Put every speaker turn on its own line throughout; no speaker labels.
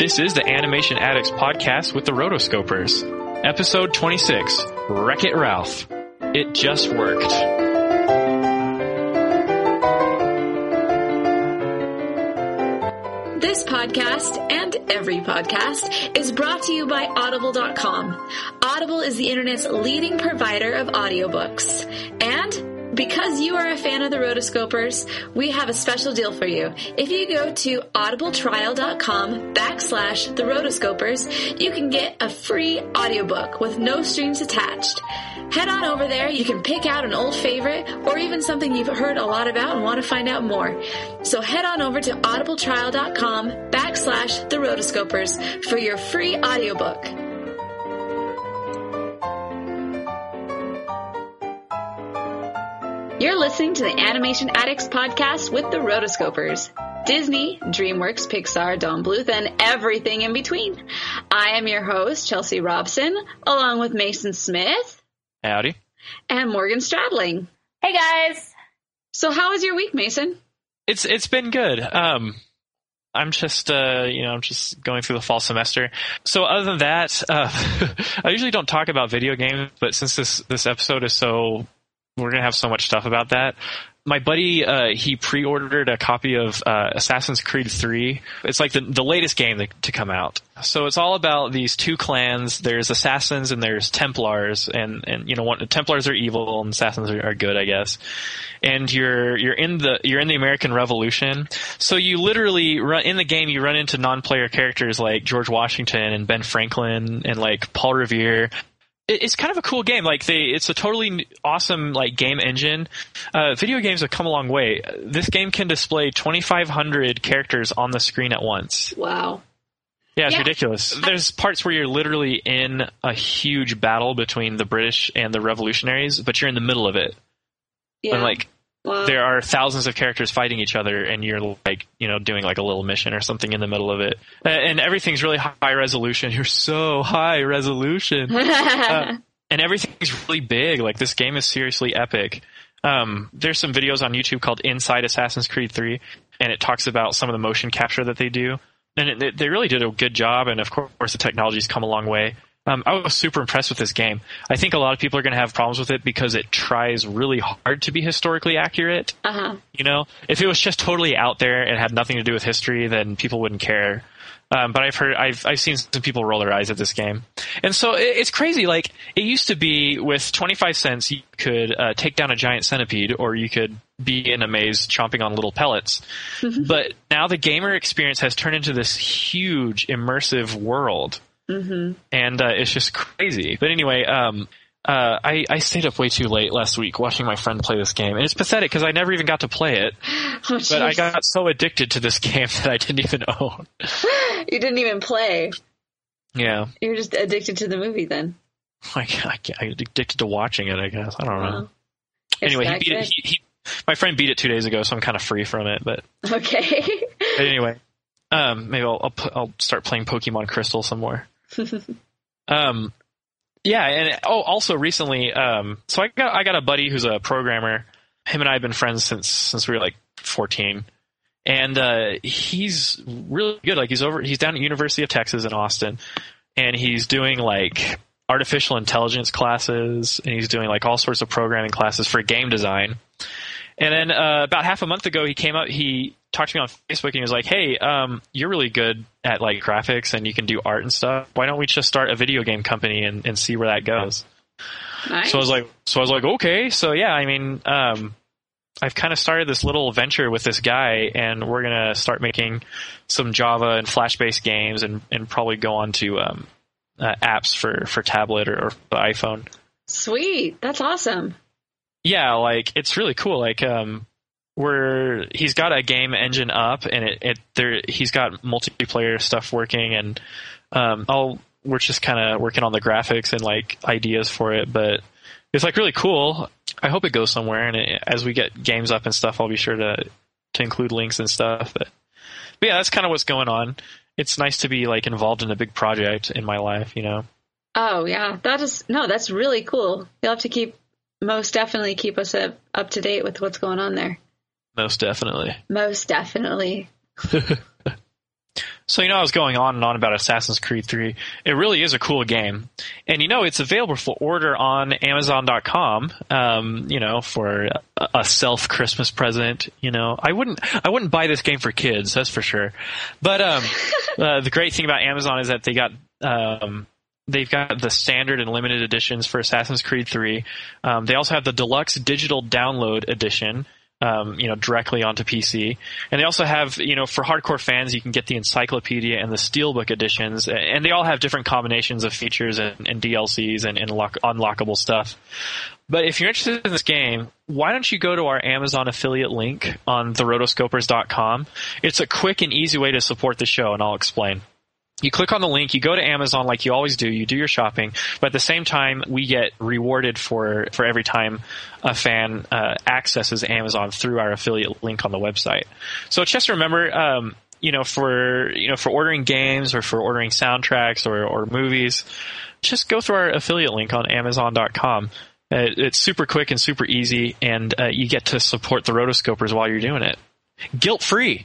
This is the Animation Addicts podcast with the Rotoscopers. Episode 26, Wreck-It Ralph. It just worked.
This podcast, and every podcast, is brought to you by Audible.com. Audible is the internet's leading provider of audiobooks. And because you are a fan of the Rotoscopers, we have a special deal for you. If you go to audibletrial.com/the Rotoscopers, you can get a free audiobook with no strings attached. Head on over there. You can pick out an old favorite or even something you've heard a lot about and want to find out more. So head on over to audibletrial.com/the Rotoscopers for your free audiobook. You're listening to the Animation Addicts podcast with the Rotoscopers. Disney, DreamWorks, Pixar, Don Bluth, and everything in between. I am your host, Chelsea Robson, along with Mason Smith.
Howdy.
And Morgan Stradling.
Hey guys.
So how was your week, Mason?
It's been good. I'm just I'm just going through the fall semester. So other than that, I usually don't talk about video games, but since this episode is we're going to have so much stuff about that. My buddy, he pre-ordered a copy of Assassin's Creed 3. It's like the latest game to come out. So it's all about these two clans. There's Assassins and there's Templars. And Templars are evil and Assassins are good, I guess. And you're in the American Revolution. So you literally in the game, you run into non-player characters like George Washington and Ben Franklin and like Paul Revere. It's kind of a cool game. It's a totally awesome game engine. Video games have come a long way. This game can display 2,500 characters on the screen at once.
Wow.
Yeah, it's ridiculous. There's parts where you're literally in a huge battle between the British and the revolutionaries, but you're in the middle of it.
Yeah.
And wow. There are thousands of characters fighting each other, and you're doing a little mission or something in the middle of it. And everything's really high resolution. You're so high resolution. And everything's really big. This game is seriously epic. There's some videos on YouTube called Inside Assassin's Creed 3, and it talks about some of the motion capture that they do. And they really did a good job, and of course the technology's come a long way. I was super impressed with this game. I think a lot of people are going to have problems with it because it tries really hard to be historically accurate.
Uh-huh.
If it was just totally out there and had nothing to do with history, then people wouldn't care. But I've seen some people roll their eyes at this game. And so it's crazy. It used to be with 25 cents, you could take down a giant centipede, or you could be in a maze chomping on little pellets. Mm-hmm. But now the gamer experience has turned into this huge immersive world. Mm-hmm. And it's just crazy. But anyway, I stayed up way too late last week watching my friend play this game. And it's pathetic because I never even got to play it.
Oh,
but I got so addicted to this game that I didn't even own.
You didn't even play.
Yeah.
You're just addicted to the movie then.
I'm addicted to watching it, I guess. I don't know. Anyway, my friend beat it 2 days ago, so I'm kind of free from it. But
okay.
But anyway, maybe I'll start playing Pokemon Crystal some more. Yeah, and also recently, so I got a buddy who's a programmer. Him and I have been friends since we were 14, and he's really good. He's down at University of Texas in Austin, and he's doing artificial intelligence classes, and he's doing all sorts of programming classes for game design. And then about half a month ago, he came up. He talked to me on Facebook, and he was like, "Hey, you're really good at graphics, and you can do art and stuff. Why don't we just start a video game company and see where that goes?"
Nice.
So I was like, okay. So yeah, I've kind of started this little venture with this guy, and we're gonna start making some Java and Flash-based games, and probably go on to apps for tablet or the iPhone.
Sweet, that's awesome.
Yeah, it's really cool. He's got a game engine up, and he's got multiplayer stuff working, and we're just kind of working on the graphics and ideas for it. But it's really cool. I hope it goes somewhere, and as we get games up and stuff, I'll be sure to include links and stuff. But yeah, that's kind of what's going on. It's nice to be involved in a big project in my life,
Oh yeah, that's really cool. You'll have to most definitely keep us up to date with what's going on there.
Most definitely. So, I was going on and on about Assassin's Creed 3. It really is a cool game. And, it's available for order on Amazon.com, for a self-Christmas present. I wouldn't buy this game for kids, that's for sure. But the great thing about Amazon is that they've got the standard and limited editions for Assassin's Creed 3. They also have the deluxe digital download edition, directly onto PC. And they also have, for hardcore fans, you can get the Encyclopedia and the Steelbook editions, and they all have different combinations of features and DLCs and unlockable stuff. But if you're interested in this game, why don't you go to our Amazon affiliate link on therotoscopers.com. It's a quick and easy way to support the show, and I'll explain. You click on the link, you go to Amazon like you always do, you do your shopping, but at the same time, we get rewarded for every time a fan accesses Amazon through our affiliate link on the website. So just remember, for ordering games or for ordering soundtracks or movies, just go through our affiliate link on Amazon.com. It's super quick and super easy, and you get to support the Rotoscopers while you're doing it. Guilt-free!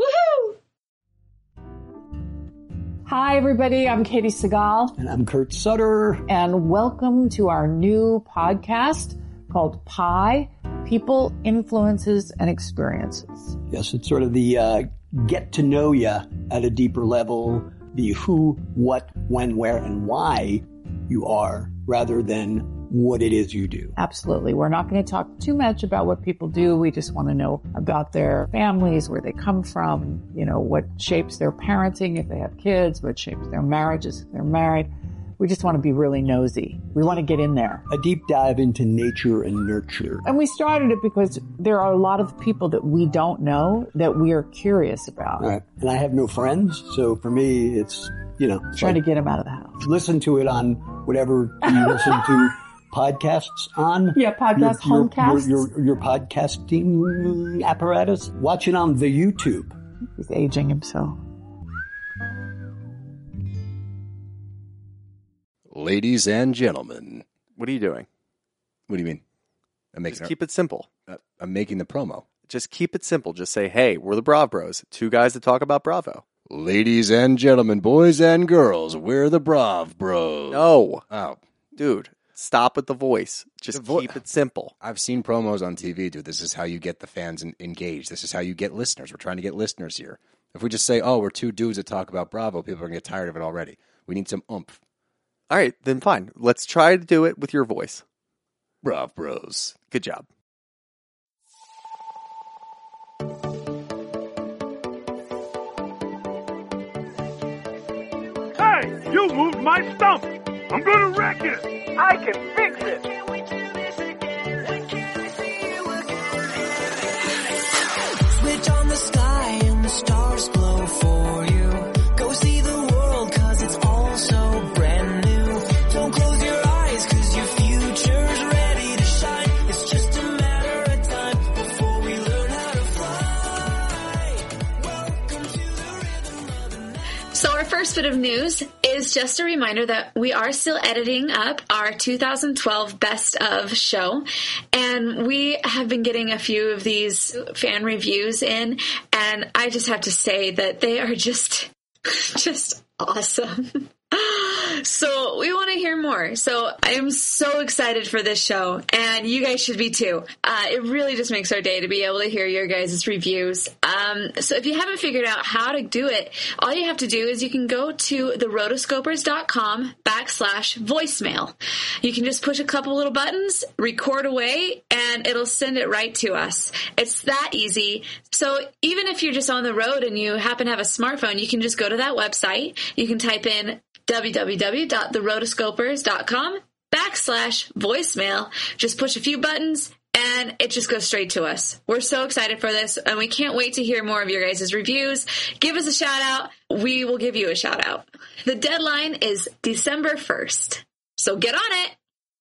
Hi, everybody. I'm Katie Segal.
And I'm Kurt Sutter.
And welcome to our new podcast called Pi, People, Influences, and Experiences.
Yes, it's sort of the get to know you at a deeper level, the who, what, when, where, and why you are, rather than what it is you do.
Absolutely. We're not going to talk too much about what people do. We just want to know about their families, where they come from, what shapes their parenting if they have kids, what shapes their marriages if they're married. We just want to be really nosy. We want to get in there.
A deep dive into nature and nurture.
And we started it because there are a lot of people that we don't know that we are curious about.
Right. And I have no friends, so for me, it's,
trying to get them out of the house.
Listen to it on whatever you listen to podcasts on.
Yeah, homecasts.
Your podcasting apparatus. Watch it on the YouTube.
He's aging himself.
Ladies and gentlemen.
What are you doing?
What do you mean?
Just keep it simple.
I'm making the promo.
Just keep it simple. Just say, hey, we're the Brav Bros. Two guys that talk about Bravo.
Ladies and gentlemen, boys and girls, we're the Brav Bros.
No.
Oh.
Dude, stop with the voice. Just keep it simple.
I've seen promos on TV, dude. This is how you get the fans engaged. This is how you get listeners. We're trying to get listeners here. If we just say, oh, we're two dudes that talk about Bravo, people are going to get tired of it already. We need some oomph.
All right, then fine. Let's try to do it with your voice.
Brav Bros.
Good job.
Hey, you moved my stump. I'm gonna wreck it. I can fix it.
Switch on the sky and the stars glow for you. Go see the world 'cause it's all so brand new. Don't close your eyes 'cause your future's ready to shine. It's just a matter of time before we learn how to fly. Welcome to the rhythm of the night.
So our first bit of news is just a reminder that we are still editing up our 2012 Best of show, and we have been getting a few of these fan reviews in, and I just have to say that they are just awesome. So we want to hear more. So I am so excited for this show, and you guys should be too. It really just makes our day to be able to hear your guys' reviews. So if you haven't figured out how to do it, all you have to do is you can go to therotoscopers.com/voicemail. You can just push a couple little buttons, record away, and it'll send it right to us. It's that easy. So even if you're just on the road and you happen to have a smartphone, you can just go to that website. You can type in www.therotoscopers.com/voicemail. Just push a few buttons and it just goes straight to us. We're so excited for this, and we can't wait to hear more of your guys' reviews. Give us a shout out. We will give you a shout out. The deadline is December 1st. So get on it.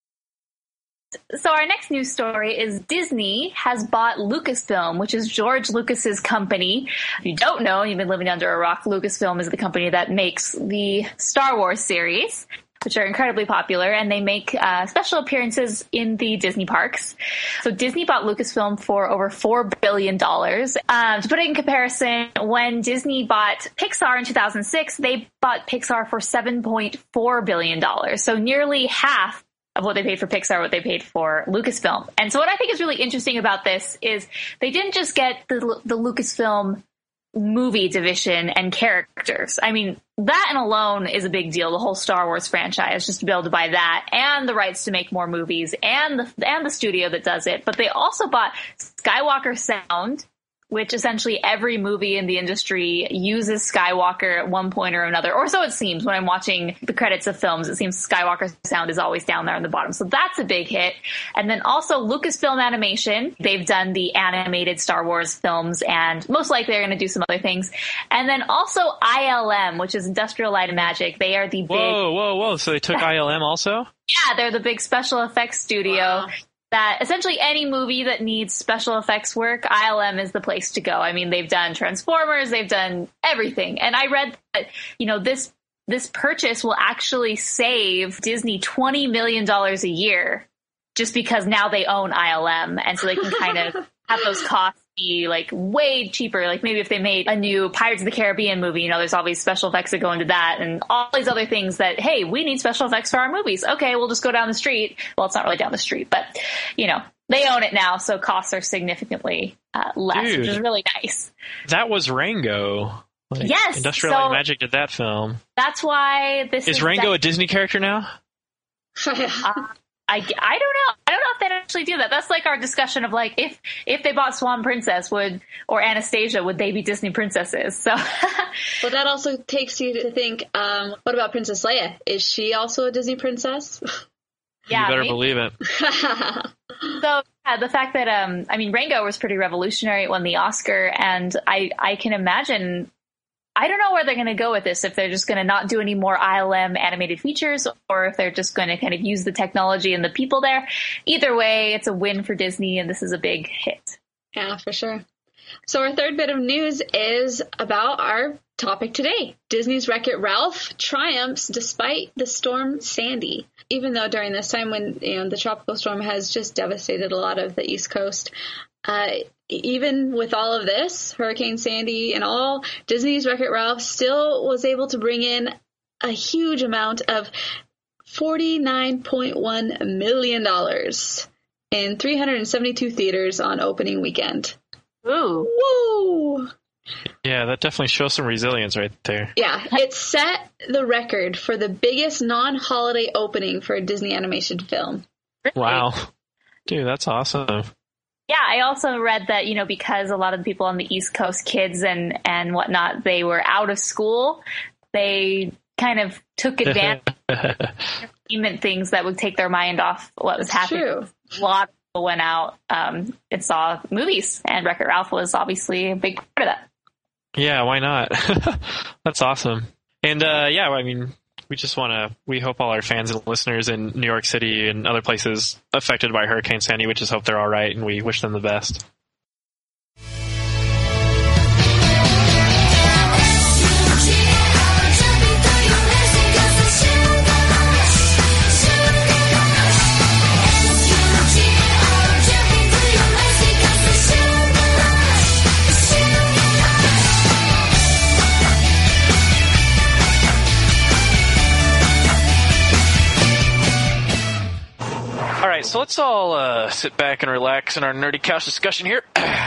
So our next news story is Disney has bought Lucasfilm, which is George Lucas's company. If you don't know, you've been living under a rock. Lucasfilm is the company that makes the Star Wars series. which are incredibly popular, and they make special appearances in the Disney parks. So Disney bought Lucasfilm for over $4 billion. To put it in comparison, when Disney bought Pixar in 2006, they bought Pixar for $7.4 billion. So nearly half of what they paid for Pixar, what they paid for Lucasfilm. And so what I think is really interesting about this is they didn't just get the Lucasfilm movie division and characters. I mean, that and alone is a big deal. The whole Star Wars franchise, just to be able to buy that and the rights to make more movies and the studio that does it. But they also bought Skywalker Sound, which essentially every movie in the industry uses Skywalker at one point or another. Or so it seems when I'm watching the credits of films. It seems Skywalker Sound is always down there on the bottom. So that's a big hit. And then also Lucasfilm Animation. They've done the animated Star Wars films, and most likely they're going to do some other things. And then also ILM, which is Industrial Light and Magic. They are the big...
Whoa. So they took ILM also?
Yeah, they're the big special effects studio. Wow. That essentially any movie that needs special effects work, ILM is the place to go. I mean, they've done Transformers, they've done everything. And I read that, this purchase will actually save Disney $20 million a year just because now they own ILM. And so they can kind of have those costs be like way cheaper. Like maybe if they made a new Pirates of the Caribbean movie, there's all these special effects that go into that and all these other things that, hey, we need special effects for our movies. Okay, we'll just go down the street. Well, it's not really down the street, but they own it now. So costs are significantly less, which is really nice.
That was Rango.
Yes.
Industrial Light and Magic did that film.
That's why this
is Rango a Disney character now?
I don't know. I don't know if they'd actually do that. That's like our discussion of like if they bought Swan Princess or Anastasia, would they be Disney princesses? So
well, that also takes you to think, what about Princess Leia? Is she also a Disney princess?
Yeah,
you better believe it.
So the fact that Rango was pretty revolutionary. It won the Oscar, and I can imagine. I don't know where they're going to go with this, if they're just going to not do any more ILM animated features or if they're just going to kind of use the technology and the people there. Either way, it's a win for Disney, and this is a big hit.
Yeah, for sure. So our third bit of news is about our topic today. Disney's Wreck-It Ralph triumphs despite the storm Sandy. Even though during this time when the tropical storm has just devastated a lot of the East Coast, even with all of this, Hurricane Sandy and all, Disney's Wreck-It Ralph still was able to bring in a huge amount of $49.1 million in 372 theaters on opening weekend.
Ooh.
Woo!
Yeah, that definitely shows some resilience right there.
Yeah, it set the record for the biggest non-holiday opening for a Disney animation film.
Wow. Dude, that's awesome.
Yeah, I also read that, because a lot of the people on the East Coast, kids and whatnot, they were out of school. They kind of took advantage of entertainment things that would take their mind off what was happening.
True.
A lot of people went out and saw movies, and Wreck-It Ralph was obviously a big part of that.
Yeah, why not? That's awesome. And we hope all our fans and listeners in New York City and other places affected by Hurricane Sandy, we just hope they're all right, and we wish them the best. So let's all sit back and relax in our nerdy couch discussion here.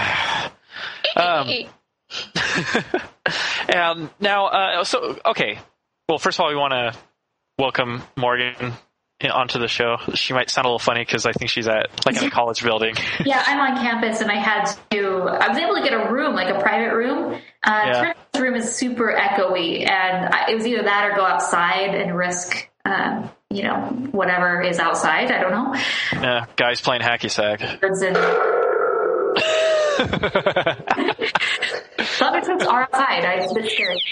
Okay. Well, first of all, we want to welcome Morgan onto the show. She might sound a little funny because I think she's in a college building.
Yeah, I'm on campus, and I was able to get a room, like a private room. This room is super echoey, and it was either that or go outside and risk whatever is outside. I don't know.
Yeah, guys playing hacky sack.
Thunderstorms are outside. It's a bit scary.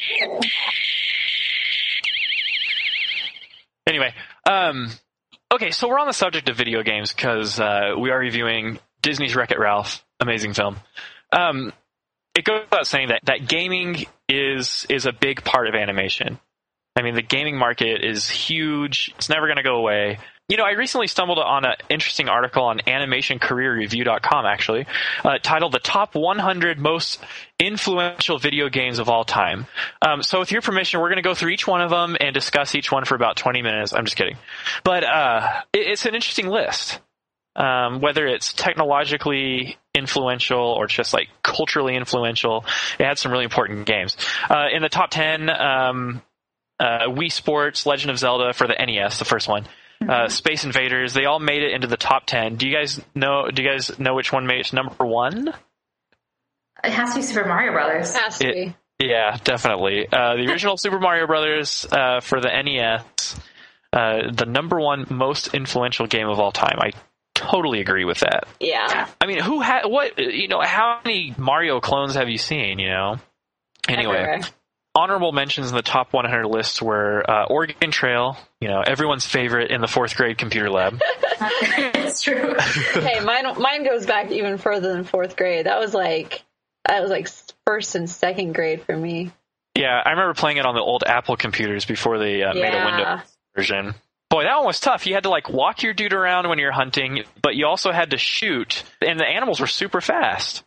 Anyway, okay, so we're on the subject of video games because we are reviewing Disney's Wreck-It Ralph, amazing film. It goes without saying that gaming is a big part of animation. I mean, the gaming market is huge. It's never going to go away. You know, I recently stumbled on an interesting article on animationcareerreview.com, actually, titled The Top 100 Most Influential Video Games of All Time. So with your permission, we're going to go through each one of them and discuss each one for about 20 minutes. I'm just kidding. But it's an interesting list. Whether it's technologically influential or just like culturally influential, it had some really important games. In the top 10, Wii Sports, Legend of Zelda for the NES, the first one. Space Invaders, they all made it into the top 10. Do you guys know which one made it to number 1?
It has to be Super Mario Brothers.
Has to be.
Yeah, definitely. The original Super Mario Brothers for the NES, the number 1 most influential game of all time. I totally agree with that.
Yeah.
I mean, how many Mario clones have you seen, you know? Anyway.
Everywhere.
Honorable mentions in the top 100 lists were Oregon Trail, you know, everyone's favorite in the 4th grade computer lab.
It's true.
Hey, mine goes back even further than 4th grade. That was like 1st and 2nd grade for me.
Yeah, I remember playing it on the old Apple computers before they made a Windows version. Boy, that one was tough. You had to like walk your dude around when you're hunting, but you also had to shoot, and the animals were super fast.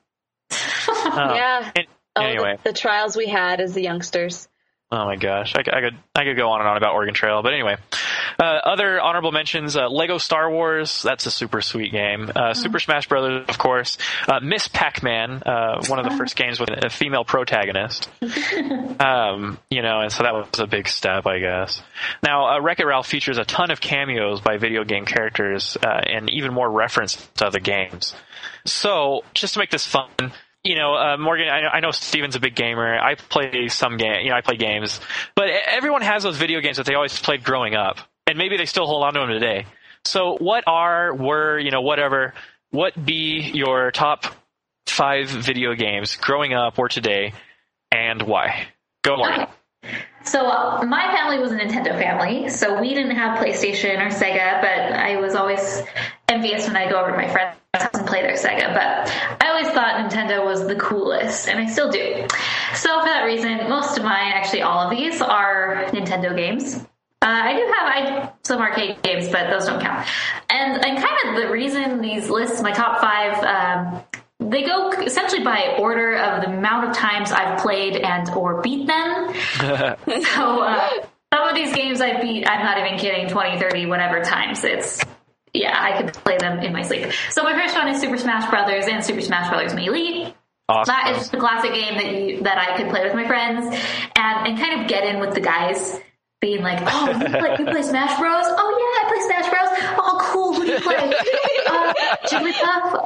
Yeah.
Anyway,
the trials we had as the youngsters.
Oh my gosh, I could go on and on about Oregon Trail, but anyway, other honorable mentions: Lego Star Wars, that's a super sweet game. Super Smash Brothers, of course. Miss Pac-Man, one of the first games with a female protagonist. You know, and so that was a big step, I guess. Now, Wreck-It Ralph features a ton of cameos by video game characters and even more reference to other games. So, just to make this fun. You know, Morgan, I know Steven's a big gamer. I play I play games. But everyone has those video games that they always played growing up. And maybe they still hold on to them today. So what be your top 5 video games growing up or today, and why? Go, Morgan.
So my family was a Nintendo family, so we didn't have PlayStation or Sega, but I was always envious when I go over to my friends' house and play their Sega. But I always thought Nintendo was the coolest, and I still do. So for that reason, most of mine, actually all of these, are Nintendo games. I do have some arcade games, but those don't count. And kind of the reason these lists, my top 5, they go essentially by order of the amount of times I've played and or beat them. So some of these games I beat, I'm not even kidding, 20, 30, whatever times. I could play them in my sleep. So my first one is Super Smash Brothers and Super Smash Brothers Melee. Awesome. That is the classic game that I could play with my friends and kind of get in with the guys. Being like, oh, you play Smash Bros? Oh, yeah, I play Smash Bros. Oh, cool. Who do you play? Jigglypuff?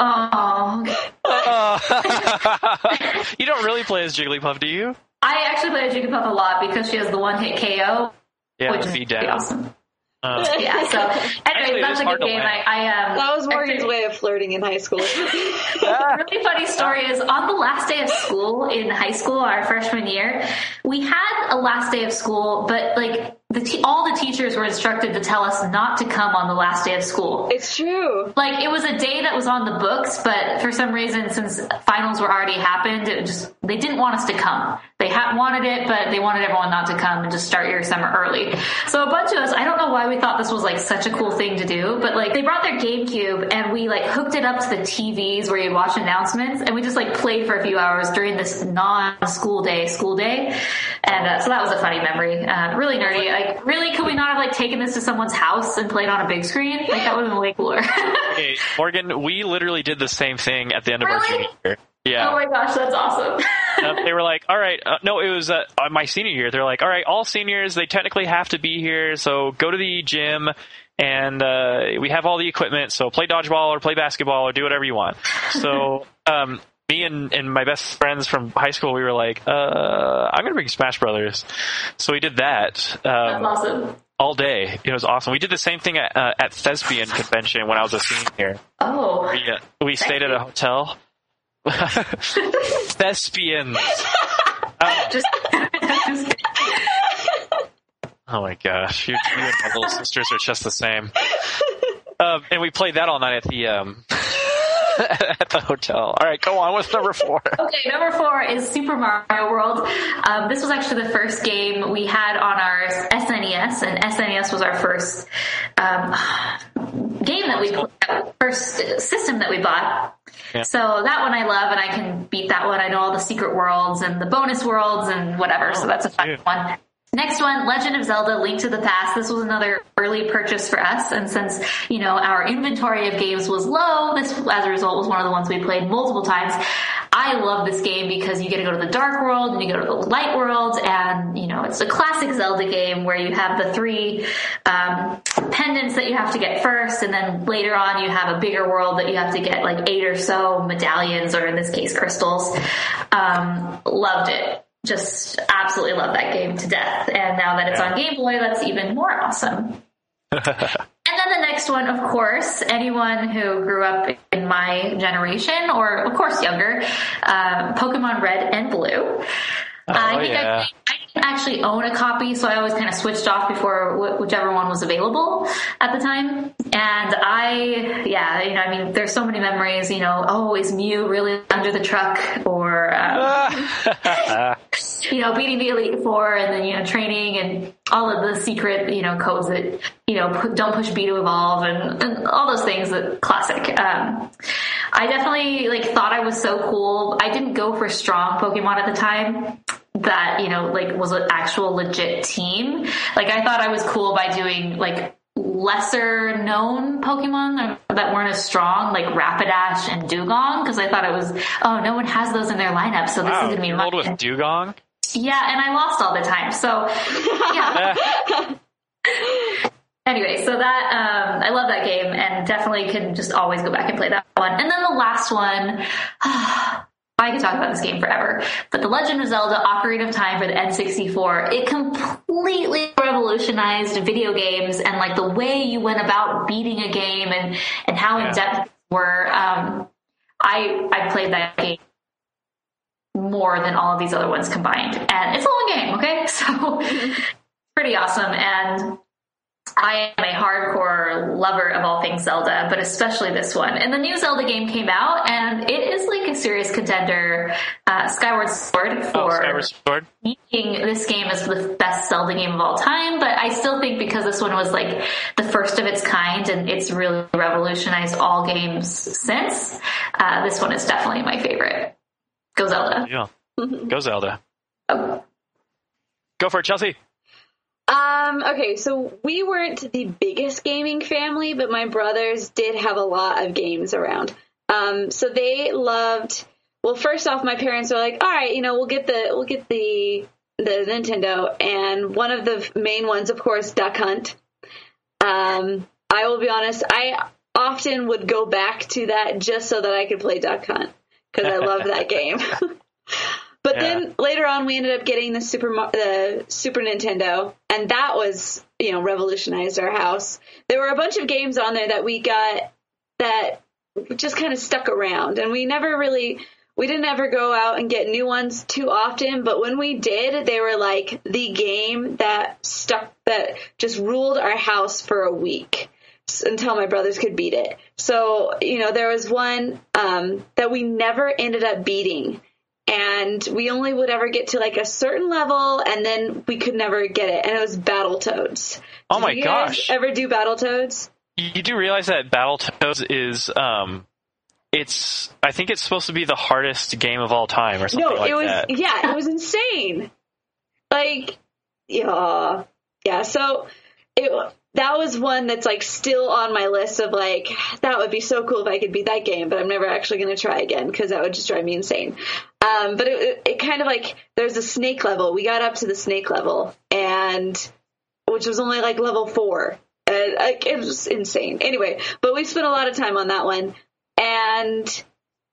Oh.
You don't really play as Jigglypuff, do you?
I actually play as Jigglypuff a lot because she has the one-hit KO.
Yeah,
which is
beat down.
Awesome. Yeah, so anyway, that's a good game.
That was Morgan's way of flirting in high school.
The really funny story is on the last day of school in high school, our freshman year, we had a last day of school, but like all the teachers were instructed to tell us not to come on the last day of school.
It's true.
Like it was a day that was on the books, but for some reason, since finals were already happened, they didn't want us to come. They wanted it, but they wanted everyone not to come and just start your summer early. So a bunch of us, I don't know why we thought this was like such a cool thing to do, but like they brought their GameCube and we like hooked it up to the TVs where you'd watch announcements, and we just like played for a few hours during this non-school day. And so that was a funny memory. Really nerdy. Like, really, could we not have like taken this to someone's house and played on a big screen? Like that would have been way cooler.
Hey, Morgan, we literally did the same thing at the end of our junior year. Yeah.
Oh my gosh, that's awesome.
They were like, all right, no, it was my senior year. They're like, all right, all seniors, they technically have to be here, so go to the gym, and we have all the equipment, so play dodgeball or play basketball or do whatever you want. So me and my best friends from high school, we were like, I'm going to bring Smash Brothers. So we did that.
That's awesome.
All day. It was awesome. We did the same thing at Thespian Convention when I was a senior.
Oh.
We stayed at a hotel. Thespians. Oh my gosh, you and my little sisters are just the same. And we played that all night at the at the hotel. All right, go on. What's number 4?
Okay, number 4 is Super Mario World. This was actually the first game we had on our SNES, and SNES was our first game that we played, first system that we bought. Yeah. So that one I love, and I can beat that one. I know all the secret worlds and the bonus worlds and whatever, so that's a fun one. Next one, Legend of Zelda: Link to the Past. This was another early purchase for us, and since, our inventory of games was low, this, as a result, was one of the ones we played multiple times. I love this game because you get to go to the dark world and you go to the light world, and, it's a classic Zelda game where you have the 3 pendants that you have to get first, and then later on you have a bigger world that you have to get like 8 or so medallions, or in this case, crystals. Loved it. Just absolutely love that game to death. And now that it's on Game Boy, that's even more awesome. And then the next one, of course, anyone who grew up in my generation, or of course younger, Pokemon Red and Blue. I didn't actually own a copy, so I always kind of switched off before whichever one was available at the time. And there's so many memories, is Mew really under the truck? Or, beating the Elite Four, and then, training and all of the secret, codes that, don't push B to evolve, and all those things, that classic. I definitely thought I was so cool. I didn't go for strong Pokemon at the time that, was an actual legit team. I thought I was cool by doing lesser known Pokemon that weren't as strong, like Rapidash and Dugong, because I thought it was, no one has those in their lineup, so this is going to be
you rolled with Dugong?
Yeah, and I lost all the time, so yeah. Anyway, so that, I love that game, and definitely can just always go back and play that one. And then the last one, I could talk about this game forever, but The Legend of Zelda: Ocarina of Time for the N64, it completely revolutionized video games and the way you went about beating a game and how in-depth they were. I played that game more than all of these other ones combined, and it's a long game, okay? So pretty awesome, and I am a hardcore lover of all things Zelda, but especially this one. And the new Zelda game came out, and it is a serious contender, Skyward Sword, for being this game as the best Zelda game of all time. But I still think because this one was the first of its kind, and it's really revolutionized all games since, this one is definitely my favorite. Go Zelda.
Yeah. Go Zelda. Oh. Go for it, Chelsea.
Okay, so we weren't the biggest gaming family, but my brothers did have a lot of games around. So they loved, well, first off, my parents were like, all right, we'll get the Nintendo, and one of the main ones, of course, Duck Hunt. I will be honest, I often would go back to that just so that I could play Duck Hunt, because I loved that game. But then later on, we ended up getting the Super Nintendo, and that was, revolutionized our house. There were a bunch of games on there that we got that just kind of stuck around, and we didn't ever go out and get new ones too often, but when we did, they were the game that stuck, that just ruled our house for a week until my brothers could beat it. So, there was one that we never ended up beating. And we only would ever get to a certain level, and then we could never get it. And it was Battletoads.
Oh my gosh!
Ever do Battletoads?
You do realize that Battletoads is, I think it's supposed to be the hardest game of all time, or something that.
Yeah, it was insane. Yeah. So that was one that's still on my list of that would be so cool if I could beat that game, but I'm never actually going to try again because that would just drive me insane. But it kind of there's a snake level. We got up to the snake level, and which was only level 4. It was insane. Anyway, but we spent a lot of time on that one. And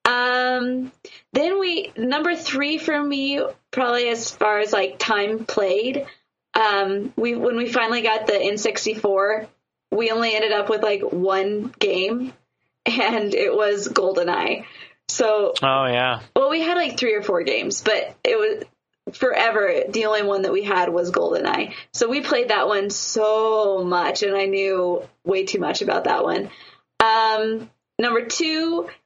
then number 3 for me, probably as far as time played, when we finally got the N64, we only ended up with one game, and it was GoldenEye. So, well, we had 3 or 4 games, but it was forever. The only one that we had was GoldenEye. So we played that one so much, and I knew way too much about that one. Number 2,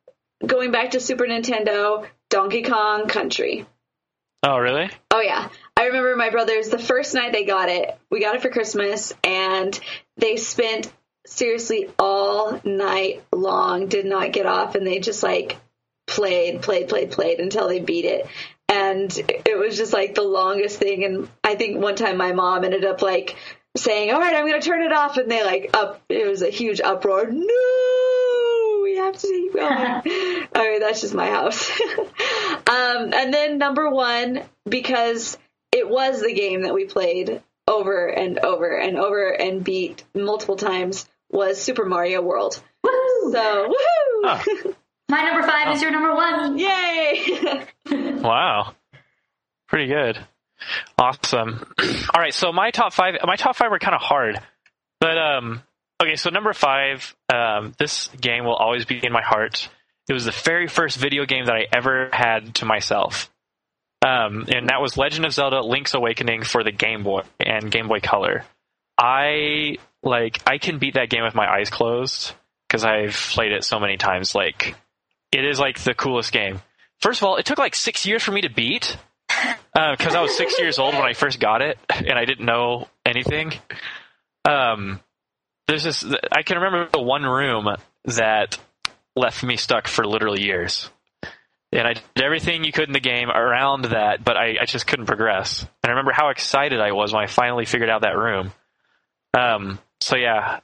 going back to Super Nintendo, Donkey Kong Country.
Oh, really?
Oh, yeah. I remember my brothers, the first night they got it, we got it for Christmas, and they spent seriously all night long, did not get off, and they just like played until they beat it. And it was just like the longest thing. And I think one time my mom ended up like saying, all right, I'm going to turn it off. And they like it was a huge uproar. No, we have to keep going. All right, that's just my house. And then number one, because it was the game that we played over and over and over and beat multiple times, was Super Mario World.
Woo!
So, woohoo!
Oh.
My number 5 is your number 1.
Yay!
Wow. Pretty good. Awesome. All right, so my top 5 were kind of hard. But okay, so number 5, this game will always be in my heart. It was the very first video game that I ever had to myself. And that was Legend of Zelda: Link's Awakening for the Game Boy and Game Boy Color. I can beat that game with my eyes closed because I've played it so many times. Like, it is like the coolest game. First of all, it took like 6 years for me to beat because I was 6 years old when I first got it and I didn't know anything. There's this, I can remember the one room that left me stuck for literally years. And I did everything you could in the game around that, but I just couldn't progress. And I remember how excited I was when I finally figured out that room. So yeah,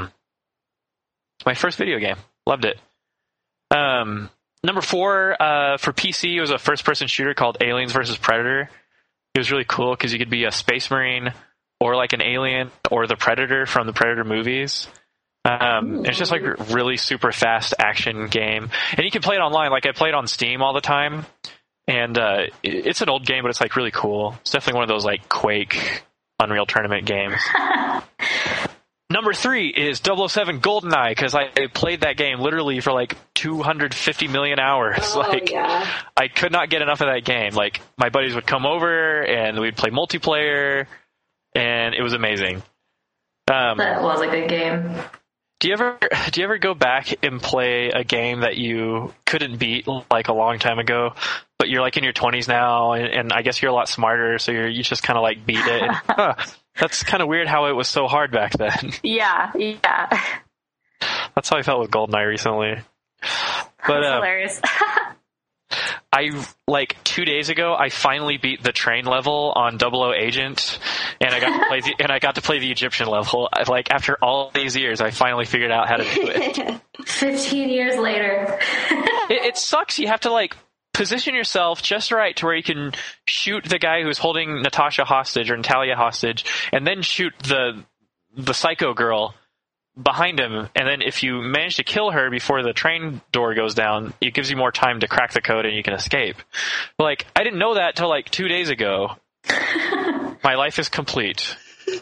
my first video game. Loved it. Number 4, for PC, it was a first-person shooter called Aliens vs. Predator. It was really cool because you could be a space marine or like an alien or the Predator from the Predator movies. It's just like a really super fast action game. And you can play it online. Like, I play it on Steam all the time. And it's an old game, but it's like really cool. It's definitely one of those like Quake, Unreal Tournament games. Number 3 is 007 GoldenEye, because I played that game literally for like 250 million hours.
Yeah.
I could not get enough of that game. Like, my buddies would come over and we'd play multiplayer, and it was amazing.
That was a good game.
Do you ever go back and play a game that you couldn't beat like a long time ago, but you're like in your 20s now, and I guess you're a lot smarter, so you just kind of like beat it? And, that's kind of weird how it was so hard back then.
Yeah.
That's how I felt with GoldenEye recently. But
that's hilarious.
I, like, 2 days ago, I finally beat the train level on 00 Agent, and I got to play the Egyptian level. Like, after all these years, I finally figured out how to do it.
15 years later.
It sucks. You have to, like, position yourself just right to where you can shoot the guy who's holding Natasha hostage or Natalia hostage, and then shoot the psycho girl behind him, and then if you manage to kill her before the train door goes down, it gives you more time to crack the code and you can escape. But, like, I didn't know that till like 2 days ago. My life is complete.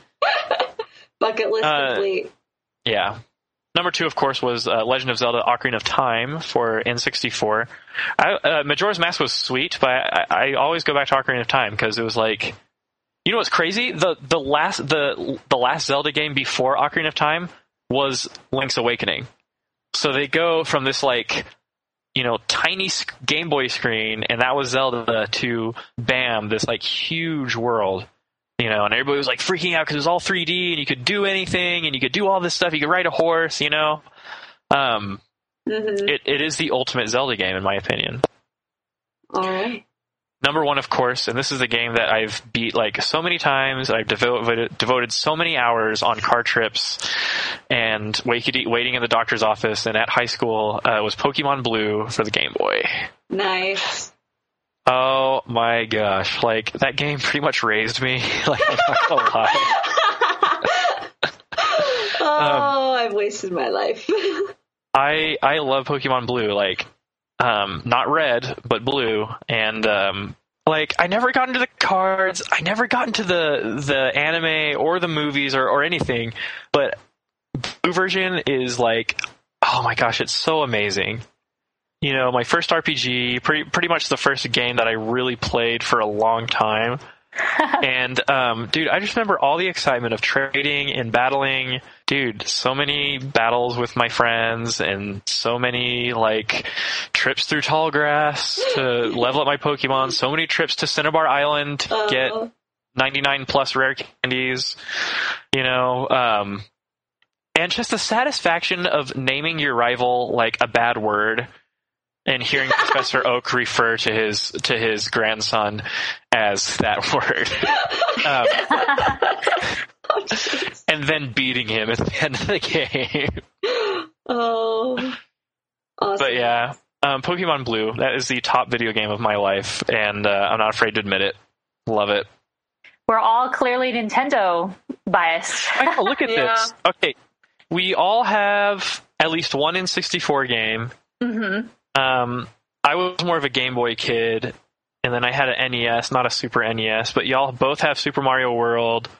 Bucket list complete.
Yeah. Number 2, of course, was Legend of Zelda: Ocarina of Time for N64. Majora's Mask was sweet, but I always go back to Ocarina of Time because it was like, you know what's crazy? The last Zelda game before Ocarina of Time was Link's Awakening. So they go from this, like, you know, tiny Game Boy screen, and that was Zelda, to bam, this like huge world, you know, and everybody was like freaking out because it was all 3D and you could do anything and you could do all this stuff. You could ride a horse, you know. It is the ultimate Zelda game, in my opinion.
All right.
Number 1, of course, and this is the game that I've beat like so many times. I've devoted so many hours on car trips and waiting in the doctor's office and at high school. Was Pokemon Blue for the Game Boy.
Nice.
Oh my gosh! Like, that game pretty much raised me. Like, I'm not gonna lie.
I've wasted my life.
I love Pokemon Blue. Like, not red, but blue. And, like, I never got into the cards. I never got into the anime or the movies or anything. But Blue version is like, oh my gosh, it's so amazing. You know, my first RPG, pretty much the first game that I really played for a long time. And, dude, I just remember all the excitement of trading and battling. Dude, so many battles with my friends and so many, like, trips through tall grass to level up my Pokemon. So many trips to Cinnabar Island to get 99 plus rare candies. And just the satisfaction of naming your rival like a bad word and hearing Professor Oak refer to his grandson as that word. And then beating him at the end of the game.
Oh, awesome.
But yeah, Pokemon Blue, that is the top video game of my life, and I'm not afraid to admit it. Love it.
We're all clearly Nintendo biased.
I know, look at this. Okay, we all have at least one N64 game.
Mm-hmm.
I was more of a Game Boy kid, and then I had an NES, not a Super NES, but y'all both have Super Mario World.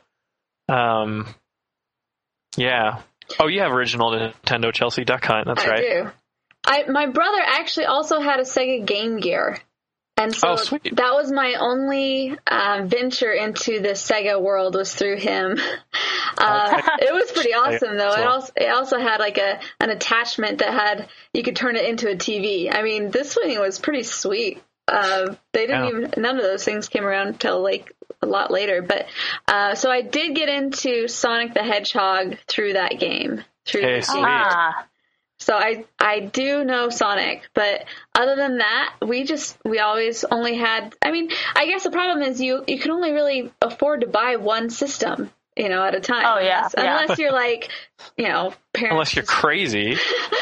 Yeah. Oh, you have original Nintendo, Chelsea Duck Hunt. That's right.
I do. My brother actually also had a Sega Game Gear. And so that was my only venture into the Sega world was through him. It was pretty awesome, though. It also had like an attachment that you could turn it into a TV. I mean, this thing was pretty sweet. They didn't none of those things came around until like a lot later. But so I did get into Sonic the Hedgehog through that game. So I do know Sonic, but other than that, we always only had, I mean, I guess the problem is you can only really afford to buy one system, at a time.
Oh, yeah.
Unless you're like, parents.
Unless you're crazy.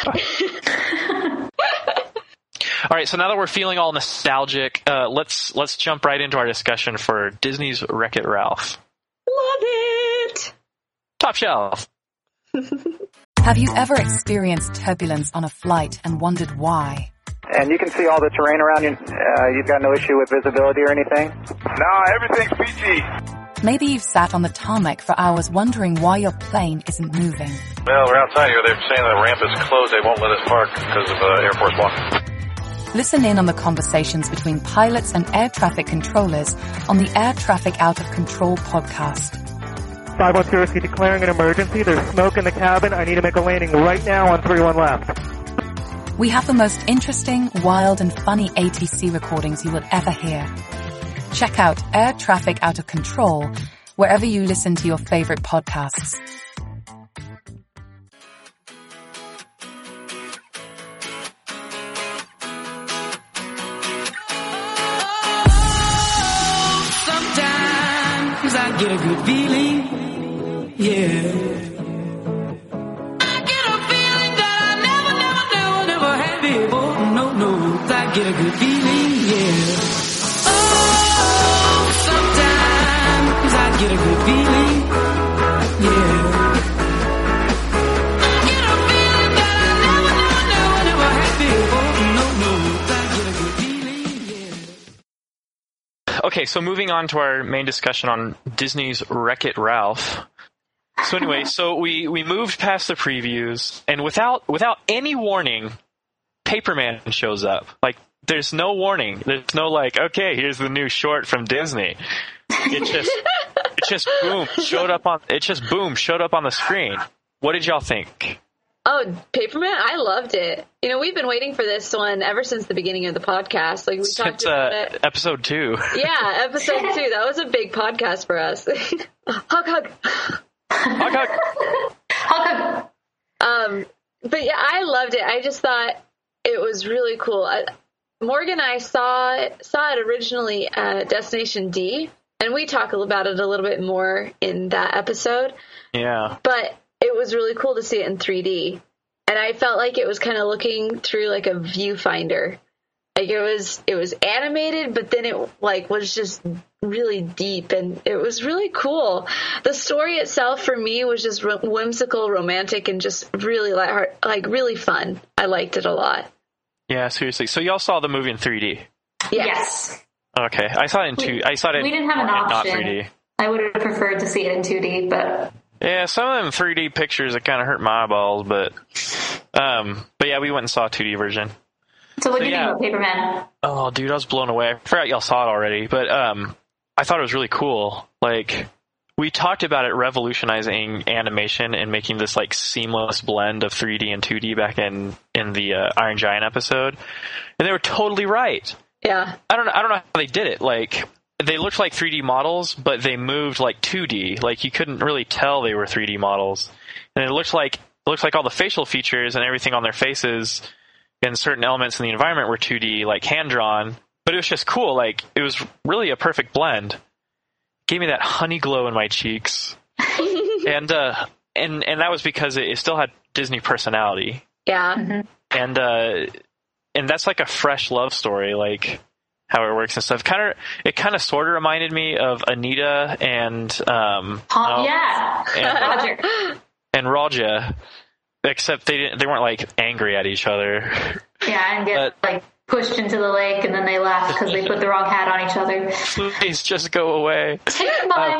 All right, so now that we're feeling all nostalgic, let's jump right into our discussion for Disney's Wreck-It Ralph.
Love it!
Top shelf.
Have you ever experienced turbulence on a flight and wondered why?
And you can see all the terrain around you. You've got no issue with visibility or anything?
No, everything's peachy.
Maybe you've sat on the tarmac for hours wondering why your plane isn't moving.
Well, we're outside here. They're saying the ramp is closed. They won't let us park because of Air Force One.
Listen in on the conversations between pilots and air traffic controllers on the Air Traffic Out of Control podcast.
510 declaring an emergency. There's smoke in the cabin. I need to make a landing right now on 31 left.
We have the most interesting, wild, and funny ATC recordings you will ever hear. Check out Air Traffic Out of Control wherever you listen to your favorite podcasts.
Sometimes I get a good feeling. Yeah. I get a feeling that I never had before. No, I get a good feeling, yeah. Oh, sometimes I get a good feeling, yeah. I get a feeling that I never had before. No, I get a good feeling, yeah.
Okay, so moving on to our main discussion on Disney's Wreck-It Ralph. So anyway, we moved past the previews, and without any warning, Paperman shows up. Like, there's no warning. There's no like, okay, here's the new short from Disney. It just boom showed up on the screen. What did y'all think?
Oh, Paperman, I loved it. We've been waiting for this one ever since the beginning of the podcast. Like we talked about it.
Episode 2.
Yeah, episode 2. That was a big podcast for us. Hug. But yeah, I loved it. I just thought it was really cool. Morgan and I saw it originally at Destination D, and we talk about it a little bit more in that episode.
Yeah.
But it was really cool to see it in 3D. And I felt like it was kind of looking through like a viewfinder. Like it was animated, but then it like was just really deep, and it was really cool. The story itself for me was just whimsical, romantic, and just really lighthearted, like really fun. I liked it a lot.
Yeah, seriously. So y'all saw the movie in 3D?
Yes.
Okay, I saw it in 2D. I saw it.
We didn't have an option.
Not 3D.
I would have preferred to see it in 2D, but
yeah, some of them 3D pictures that kind of hurt my eyeballs, but yeah, we went and saw a 2D version.
So what did you think about Paperman?
Oh, dude, I was blown away. I forgot y'all saw it already, but I thought it was really cool. Like, we talked about it revolutionizing animation and making this like seamless blend of 3D and 2D back in the Iron Giant episode, and they were totally right.
Yeah.
I don't know how they did it. Like, they looked like 3D models, but they moved like 2D. Like, you couldn't really tell they were 3D models, and it looked like all the facial features and everything on their faces and certain elements in the environment were 2D, like hand drawn. But it was just cool. Like, it was really a perfect blend. Gave me that honey glow in my cheeks, and that was because it still had Disney personality.
Yeah. Mm-hmm.
And that's like a fresh love story, like how it works and stuff. It kind of sort of reminded me of Anita and
Roger
and Raja, except they weren't like angry at each other.
Yeah, and get like pushed into the lake, and then they laugh because they put the wrong hat on each other.
Please just go away.
Take mine.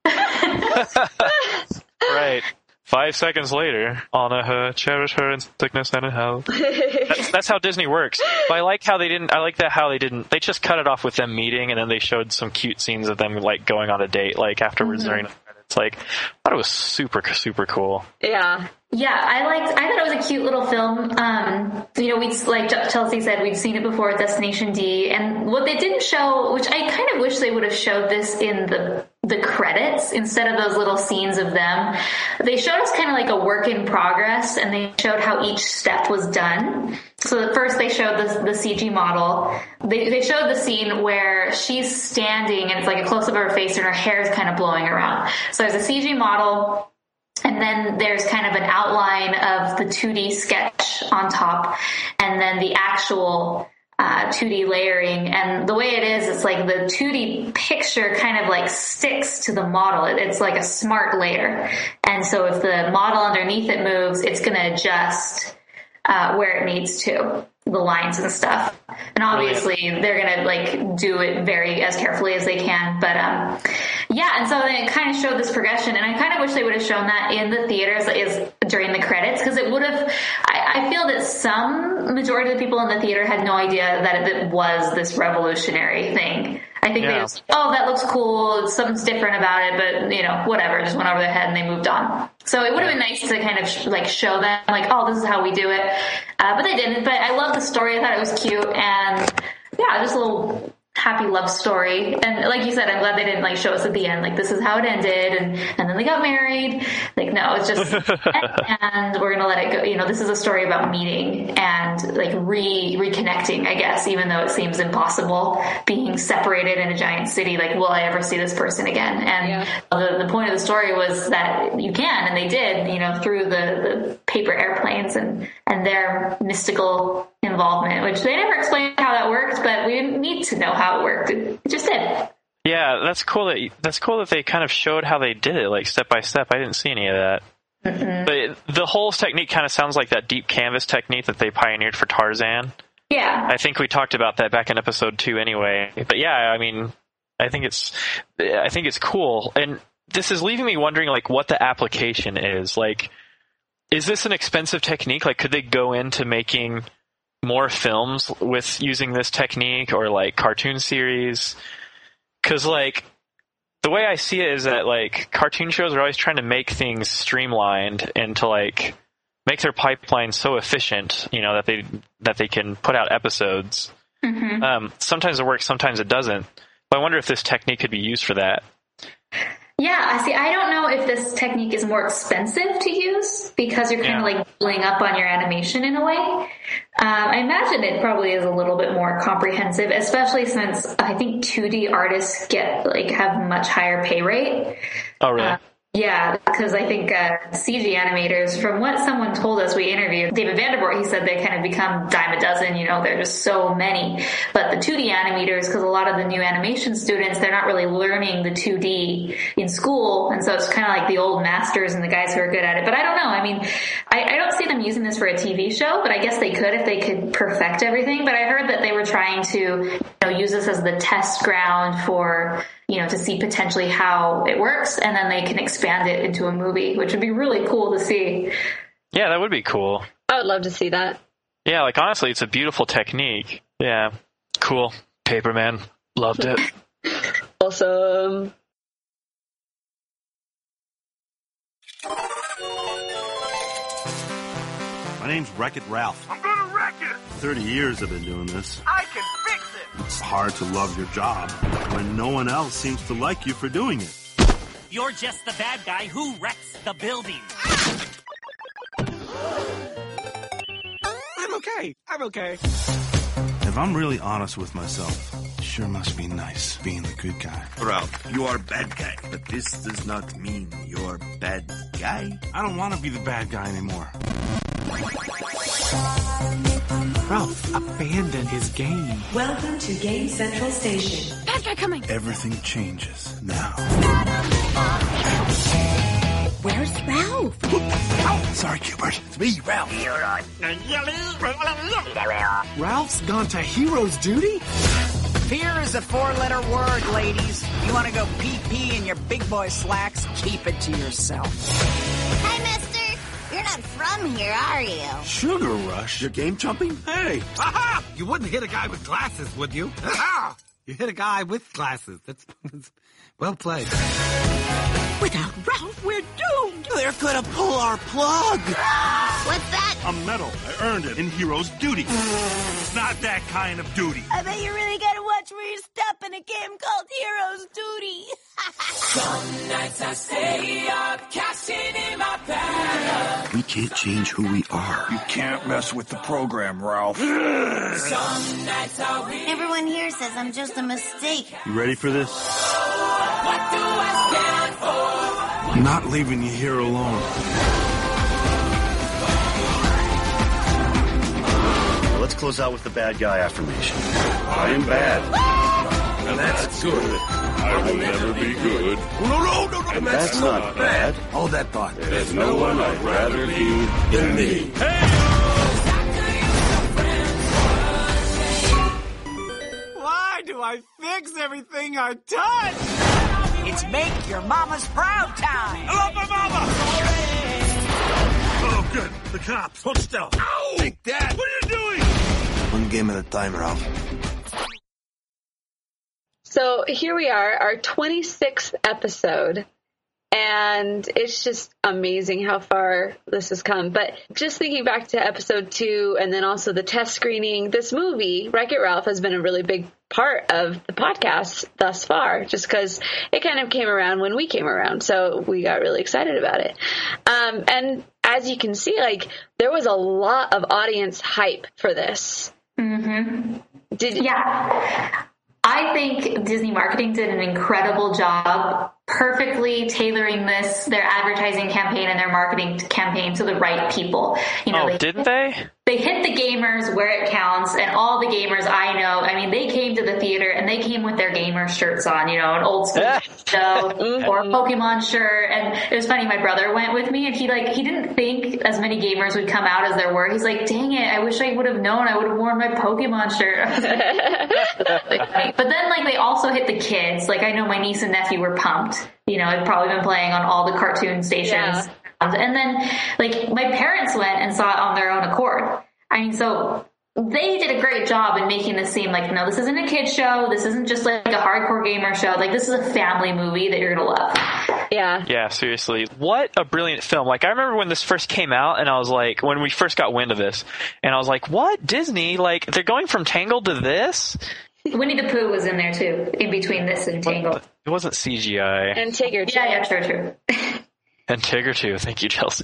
Right. 5 seconds later, honor her, cherish her in sickness and in health. That's how Disney works. But I like how they didn't. They just cut it off with them meeting, and then they showed some cute scenes of them like going on a date, like afterwards during the credits. Like, I thought it was super, super cool.
Yeah.
Yeah, I thought it was a cute little film. We, like Chelsea said, we'd seen it before at Destination D, and what they didn't show, which I kind of wish they would have showed this in the credits instead of those little scenes of them. They showed us kind of like a work in progress, and they showed how each step was done. So at first they showed the CG model. They showed the scene where she's standing, and it's like a close-up of her face, and her hair is kind of blowing around. So there's a CG model, and then there's kind of an outline of the 2D sketch on top, and then the actual 2D layering. And the way it is, it's like the 2D picture kind of like sticks to the model. It's like a smart layer. And so if the model underneath it moves, it's going to adjust where it needs to, the lines and stuff. And obviously they're going to like do it very as carefully as they can. But yeah, and so they kind of showed this progression, and I kind of wish they would have shown that in the theaters is during the credits, because it would have, I feel that some majority of the people in the theater had no idea that it was this revolutionary thing. I think they just, that looks cool, something's different about it, but whatever, just went over their head and they moved on. So it would have been nice to kind of like show them like, oh, this is how we do it. But they didn't. But I love the story. I thought it was cute, and yeah, just a little happy love story. And like you said, I'm glad they didn't like show us at the end, like this is how it ended, and then they got married. Like, no, it's just and we're gonna let it go. This is a story about meeting and like reconnecting, I guess, even though it seems impossible being separated in a giant city. Like, will I ever see this person again? And the point of the story was that you can, and they did, through the paper airplanes and their mystical involvement, which they never explained how that worked, but we didn't need to know how it worked. It just did.
Yeah, that's cool that they kind of showed how they did it, like step by step. I didn't see any of that. But the whole technique kind of sounds like that deep canvas technique that they pioneered for Tarzan.
Yeah.
I think we talked about that back in episode 2 anyway. But yeah, I mean, I think it's cool. And this is leaving me wondering like what the application is. Like, is this an expensive technique? Like, could they go into making more films with using this technique, or like cartoon series? Because like the way I see it is that like cartoon shows are always trying to make things streamlined and to like make their pipeline so efficient, that they can put out episodes. Sometimes it works, sometimes it doesn't. But I wonder if this technique could be used for that.
Yeah, see, I don't know if this technique is more expensive to use because you're kind of like building up on your animation in a way. I imagine it probably is a little bit more comprehensive, especially since I think 2D artists have much higher pay rate.
Oh, really?
Yeah, because I think CG animators, from what someone told us, we interviewed David Vandervoort, he said they kind of become dime a dozen, there are just so many. But the 2D animators, because a lot of the new animation students, they're not really learning the 2D in school, and so it's kind of like the old masters and the guys who are good at it. But I don't know, I mean, I don't see them using this for a TV show, but I guess they could if they could perfect everything. But I heard that they were trying to use this as the test ground for to see potentially how it works, and then they can expand it into a movie, which would be really cool to see.
Yeah, that would be cool.
I would love to see that.
Yeah, like honestly, it's a beautiful technique. Yeah, cool. Paperman, loved it.
Awesome.
My name's Wreck-It Ralph.
I'm gonna wreck it!
30 years I've been doing this.
I can fix it!
It's hard to love your job when no one else seems to like you for doing it.
You're just the bad guy who wrecks the building.
I'm okay.
If I'm really honest with myself, it sure must be nice being the good guy.
Ralph, you are bad guy, but this does not mean you're bad guy.
I don't want to be the bad guy anymore.
Ralph abandoned his game.
Welcome to Game Central Station.
Bad guy coming.
Everything changes now.
Where's Ralph?
Oh, sorry, Cupid.
It's me, Ralph. Ralph's gone to hero's duty?
Fear is a four-letter word, ladies. You want to go pee-pee in your big boy slacks? Keep it to yourself.
Hi, mister. You're not from here, are you?
Sugar Rush?
You're game jumping?
Hey! Aha! You wouldn't hit a guy with glasses, would you? Aha! You hit a guy with glasses. That's well played.
Without Ralph, we're doomed.
They're gonna pull our plug.
What's that?
A medal. I earned it in hero's duty. It's not that kind of duty.
I bet you really gotta watch where you step in a game called Hero's Duty.
Some nights I stay up, cashing in my bag.
We can't change who we are.
You can't mess with the program, Ralph.
Some nights I win.
Everyone here says I'm just a mistake.
You ready for this?
What do I stand for?
I'm not leaving you here alone.
Well, let's close out with the bad guy affirmation. I am bad.
And that's good. I will never be good.
No. And that's not bad.
Hold that thought.
There's no one I'd rather be than me.
Why do I fix everything I touch? It's make your mama's proud time.
I love my mama! Oh, good. The cops. Hold still. Ow! Take that. What are you doing?
One game at a time, Ralph.
So here we are, our 26th episode, and it's just amazing how far this has come. But just thinking back to episode 2 and then also the test screening, this movie, Wreck-It Ralph, has been a really big part of the podcast thus far, just because it kind of came around when we came around. So we got really excited about it. And as you can see, like, there was a lot of audience hype for this.
Mm-hmm. Yeah. I think Disney marketing did an incredible job perfectly tailoring their advertising campaign and their marketing campaign to the right people. You know,
didn't they?
They hit the gamers where it counts, and all the gamers I know, I mean, they came to the theater and they came with their gamer shirts on, you know, an old school show or a Pokemon shirt. And it was funny, my brother went with me and he didn't think as many gamers would come out as there were. He's like, dang it, I wish I would have known. I would have worn my Pokemon shirt. But then, like, they also hit the kids. Like, I know my niece and nephew were pumped. You know, I'd probably been playing on all the cartoon stations. Yeah. And then, like, my parents went and saw it on their own accord. I mean, so they did a great job in making this seem like, no, this isn't a kid's show. This isn't just like a hardcore gamer show. Like, this is a family movie that you're going to love.
Yeah.
Yeah, seriously. What a brilliant film. Like, I remember when this first came out, and I was like, when we first got wind of this, and I was like, what? Disney? Like, they're going from Tangled to this?
Winnie the Pooh was in there, too, in between this and Tangled.
It wasn't CGI.
And Tigger, too.
Yeah, true.
And Tigger, too. Thank you, Chelsea.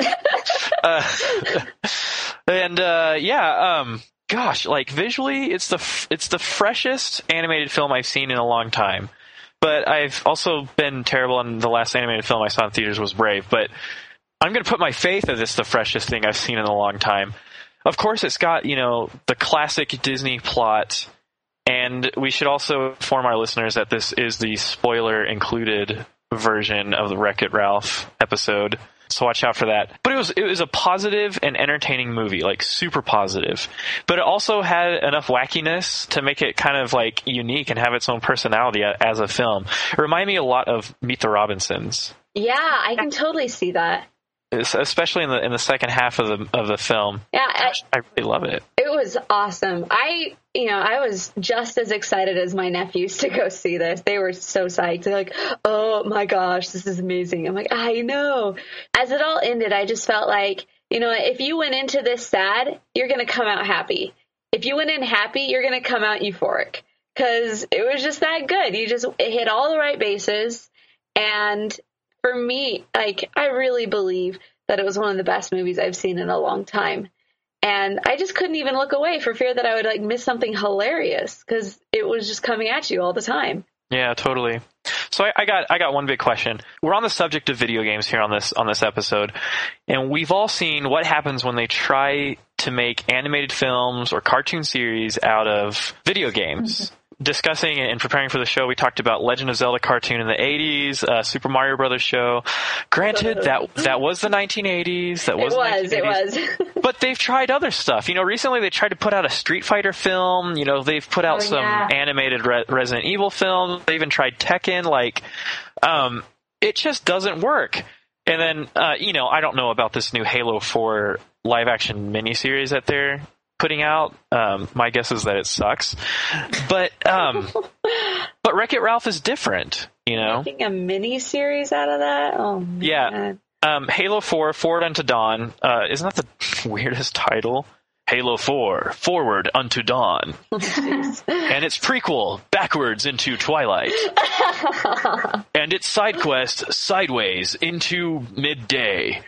Gosh, like, visually, it's the freshest animated film I've seen in a long time. But I've also been terrible, and the last animated film I saw in theaters was Brave. But I'm going to put my faith that it's the freshest thing I've seen in a long time. Of course, it's got, you know, the classic Disney plot. And we should also inform our listeners that this is the spoiler-included version of the Wreck-It Ralph episode. So watch out for that. But it was a positive and entertaining movie, like super positive. But it also had enough wackiness to make it kind of like unique and have its own personality as a film. It reminded me a lot of Meet the Robinsons.
Yeah, I can totally see that.
especially in the second half of the film.
Yeah,
I really love it.
It was awesome. I was just as excited as my nephews to go see this. They were so psyched. They're like, "Oh my gosh, this is amazing." I'm like, "I know." As it all ended, I just felt like, if you went into this sad, you're going to come out happy. If you went in happy, you're going to come out euphoric, because it was just that good. It hit all the right bases. And for me, like, I really believe that it was one of the best movies I've seen in a long time. And I just couldn't even look away for fear that I would miss something hilarious, because it was just coming at you all the time.
Yeah, totally. So I got one big question. We're on the subject of video games here on this episode, and we've all seen what happens when they try to make animated films or cartoon series out of video games. Mm-hmm. Discussing and preparing for the show, we talked about Legend of Zelda cartoon in the 80s, Super Mario Brothers show. Granted, that was the 1980s. It was. But they've tried other stuff. Recently they tried to put out a Street Fighter film. They've put out some animated Resident Evil films. They even tried Tekken. It just doesn't work. And then, I don't know about this new Halo 4 live-action miniseries that they're putting out. My guess is that it sucks. But Wreck-It Ralph is different,
Making a mini-series out of that? Oh, man.
Yeah. Halo 4, Forward Unto Dawn. Isn't that the weirdest title? Halo 4, Forward Unto Dawn. And its prequel, Backwards into Twilight. And its side quest, Sideways into Midday.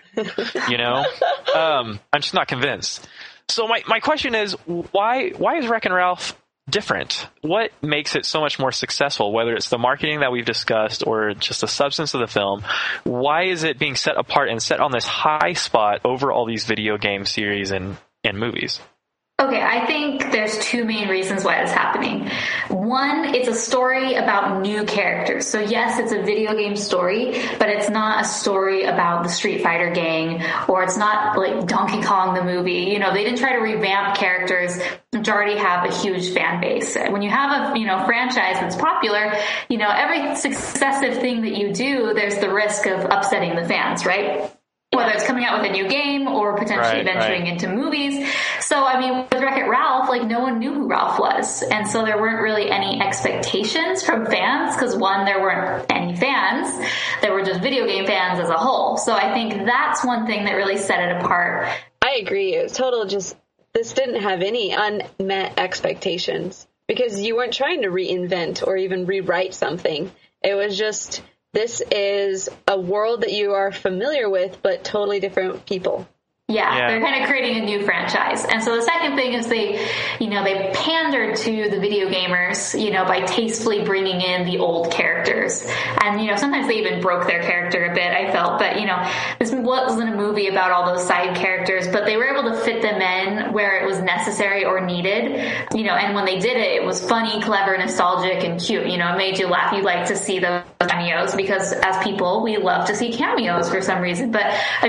I'm just not convinced. So my question is, why is Wreck-It Ralph different? What makes it so much more successful, whether it's the marketing that we've discussed or just the substance of the film? Why is it being set apart and set on this high spot over all these video game series and movies?
Okay, I think there's two main reasons why it's happening. One, it's a story about new characters. So yes, it's a video game story, but it's not a story about the Street Fighter gang, or it's not like Donkey Kong the movie. They didn't try to revamp characters which already have a huge fan base. When you have a franchise that's popular, every successive thing that you do, there's the risk of upsetting the fans, right? Whether it's coming out with a new game or potentially venturing into movies. So, with Wreck-It Ralph, no one knew who Ralph was. And so there weren't really any expectations from fans because, one, there weren't any fans. There were just video game fans as a whole. So I think that's one thing that really set it apart.
I agree. It was this didn't have any unmet expectations because you weren't trying to reinvent or even rewrite something. It was just... This is a world that you are familiar with, but totally different people.
Yeah, they're kind of creating a new franchise. And so the second thing is they pandered to the video gamers, by tastefully bringing in the old characters. And, sometimes they even broke their character a bit, I felt. But, this wasn't a movie about all those side characters, but they were able to fit them in where it was necessary or needed. And when they did it, it was funny, clever, nostalgic, and cute. It made you laugh. You like to see those cameos because as people, we love to see cameos for some reason. But,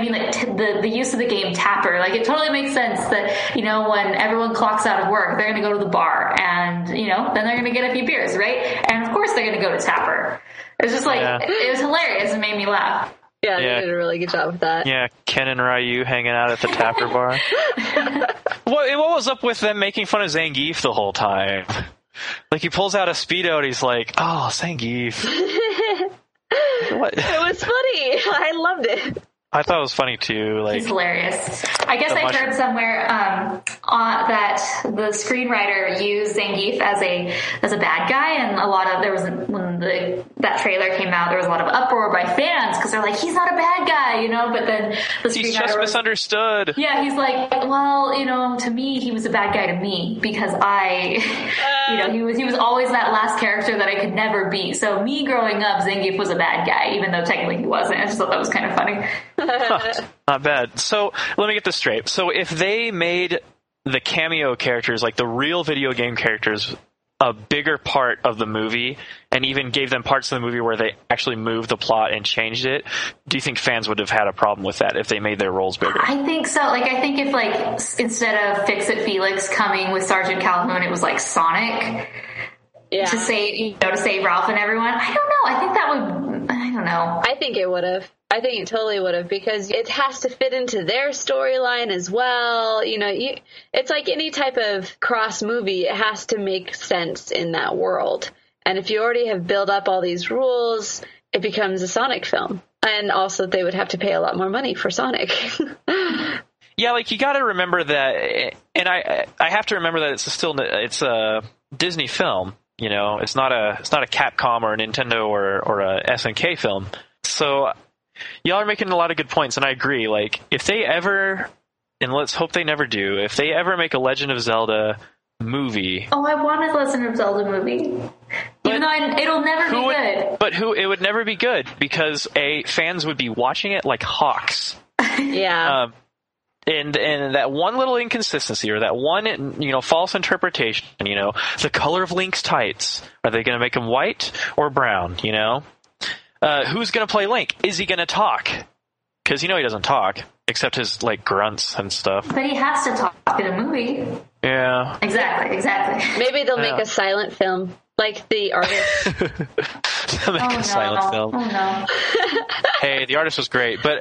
the use of the game Tapper, it totally makes sense that, when everyone clocks out of work, they're going to go to the bar and, then they're going to get a few beers, right? And of course they're going to go to Tapper. It was just it was hilarious and made me laugh.
Yeah, they did a really good job with that.
Yeah, Ken and Ryu hanging out at the Tapper bar. What was up with them making fun of Zangief the whole time? He pulls out a Speedo and he's like, oh, Zangief. What?
It was funny. I loved it.
I thought it was funny too.
He's hilarious. I guess I heard somewhere that the screenwriter used Zangief as a bad guy, and when that trailer came out, there was a lot of uproar by fans because they're like, he's not a bad guy, But then the screenwriter
he's just misunderstood.
Yeah, he's like, well, to me, he was a bad guy to me because he was always that last character that I could never be. So me growing up, Zangief was a bad guy, even though technically he wasn't. I just thought that was kind of funny.
Not bad. So let me get this straight. So if they made the cameo characters, the real video game characters, a bigger part of the movie and even gave them parts of the movie where they actually moved the plot and changed it, do you think fans would have had a problem with that if they made their roles bigger?
I think so. I think if instead of Fix-It Felix coming with Sergeant Calhoun, it was Sonic. Yeah. To save Ralph and everyone. I don't know. I think that would, I don't know.
I think it would have. I think it totally would have, because it has to fit into their storyline as well. You know, it's like any type of cross movie. It has to make sense in that world. And if you already have built up all these rules, it becomes a Sonic film. And also they would have to pay a lot more money for Sonic.
Yeah, like you got to remember that, and I have to remember that it's a Disney film. You know, it's not a Capcom or a Nintendo or a SNK film. So y'all are making a lot of good points, and I agree. Like, if they ever, and let's hope they never do, if they ever make a Legend of Zelda movie.
Oh, I want a Legend of Zelda movie. Even though it'll never be good.
But it would never be good, because fans would be watching it like hawks.
Yeah.
And that one little inconsistency, or that one, you know, false interpretation, you know, the color of Link's tights, are they going to make him white or brown, you know? Who's going to play Link? Is he going to talk? Because, you know, he doesn't talk, except his, like, grunts and stuff.
But he has to talk in a movie.
Yeah.
Exactly.
Maybe they'll make a silent film, like The Artist.
They'll make a silent film.
Oh, no.
Hey, The Artist was great, but,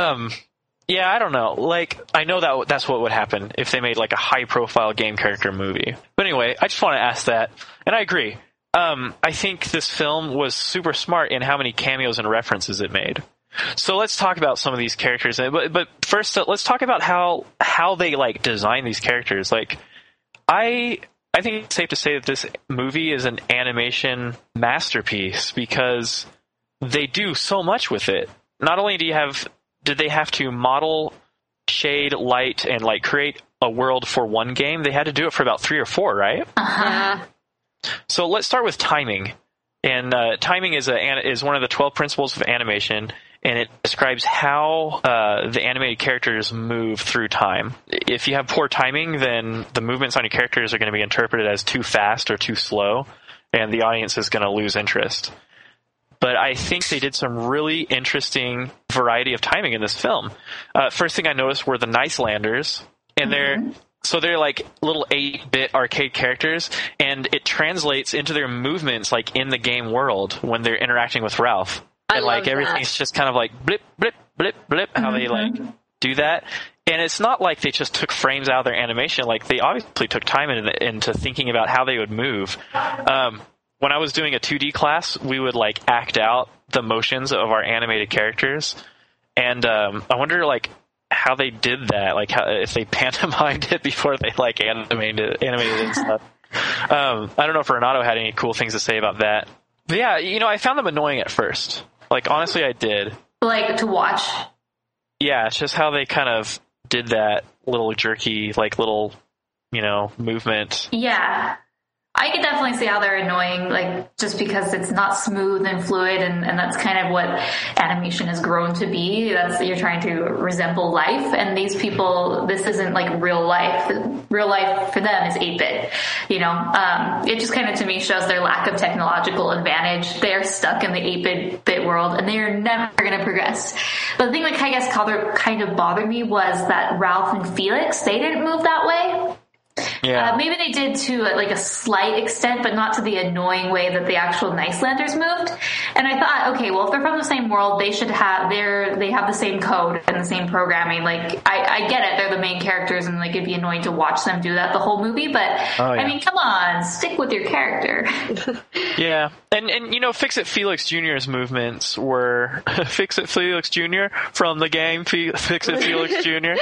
yeah, I don't know. Like, I know that's what would happen if they made, like, a high-profile game character movie. But anyway, I just want to ask that, and I agree. I think this film was super smart in how many cameos and references it made. So let's talk about some of these characters. But first, let's talk about how they, like, design these characters. Like, I think it's safe to say that this movie is an animation masterpiece, because they do so much with it. Not only did they have to model, shade, light, and, like, create a world for one game, they had to do it for about 3 or 4, right?
Uh-huh.
So let's start with timing. And timing is one of the 12 principles of animation, and it describes how the animated characters move through time. If you have poor timing, then the movements on your characters are going to be interpreted as too fast or too slow, and the audience is going to lose interest. But I think they did some really interesting variety of timing in this film. First thing I noticed were the Nicelanders, and they're like little 8-bit arcade characters, and it translates into their movements like in the game world when they're interacting with Ralph. And like everything's just kind of like blip, blip, blip, blip, how they like do that. And it's not like they just took frames out of their animation. Like, they obviously took time into thinking about how they would move. When I was doing a 2D class, we would like act out the motions of our animated characters. And I wonder like how they did that, like if they pantomimed it before they like animated it and stuff. I don't know if Renato had any cool things to say about that. But yeah, you know, I found them annoying at first. Like, honestly, I did.
Like, to watch?
Yeah, it's just how they kind of did that little jerky, like, little, you know, movement.
Yeah. I could definitely see how they're annoying, like, just because it's not smooth and fluid, and that's kind of what animation has grown to be. You're trying to resemble life, and these people, this isn't like real life. Real life for them is 8-bit, you know? It just kind of, to me, shows their lack of technological advantage. They're stuck in the 8-bit world, and they are never going to progress. But the thing that I guess kind of bothered me was that Ralph and Felix, they didn't move that way.
Yeah.
Maybe they did to like a slight extent, but not to the annoying way that the actual Nicelanders moved. And I thought, okay, well, if they're from the same world, they should have they have the same code and the same programming. Like, I get it, they're the main characters, and like it'd be annoying to watch them do that the whole movie. But I mean, come on, stick with your character.
Yeah, and you know, Fix-It Felix Jr.'s movements were Fix-It Felix Jr. from the game Fix-It Felix Jr.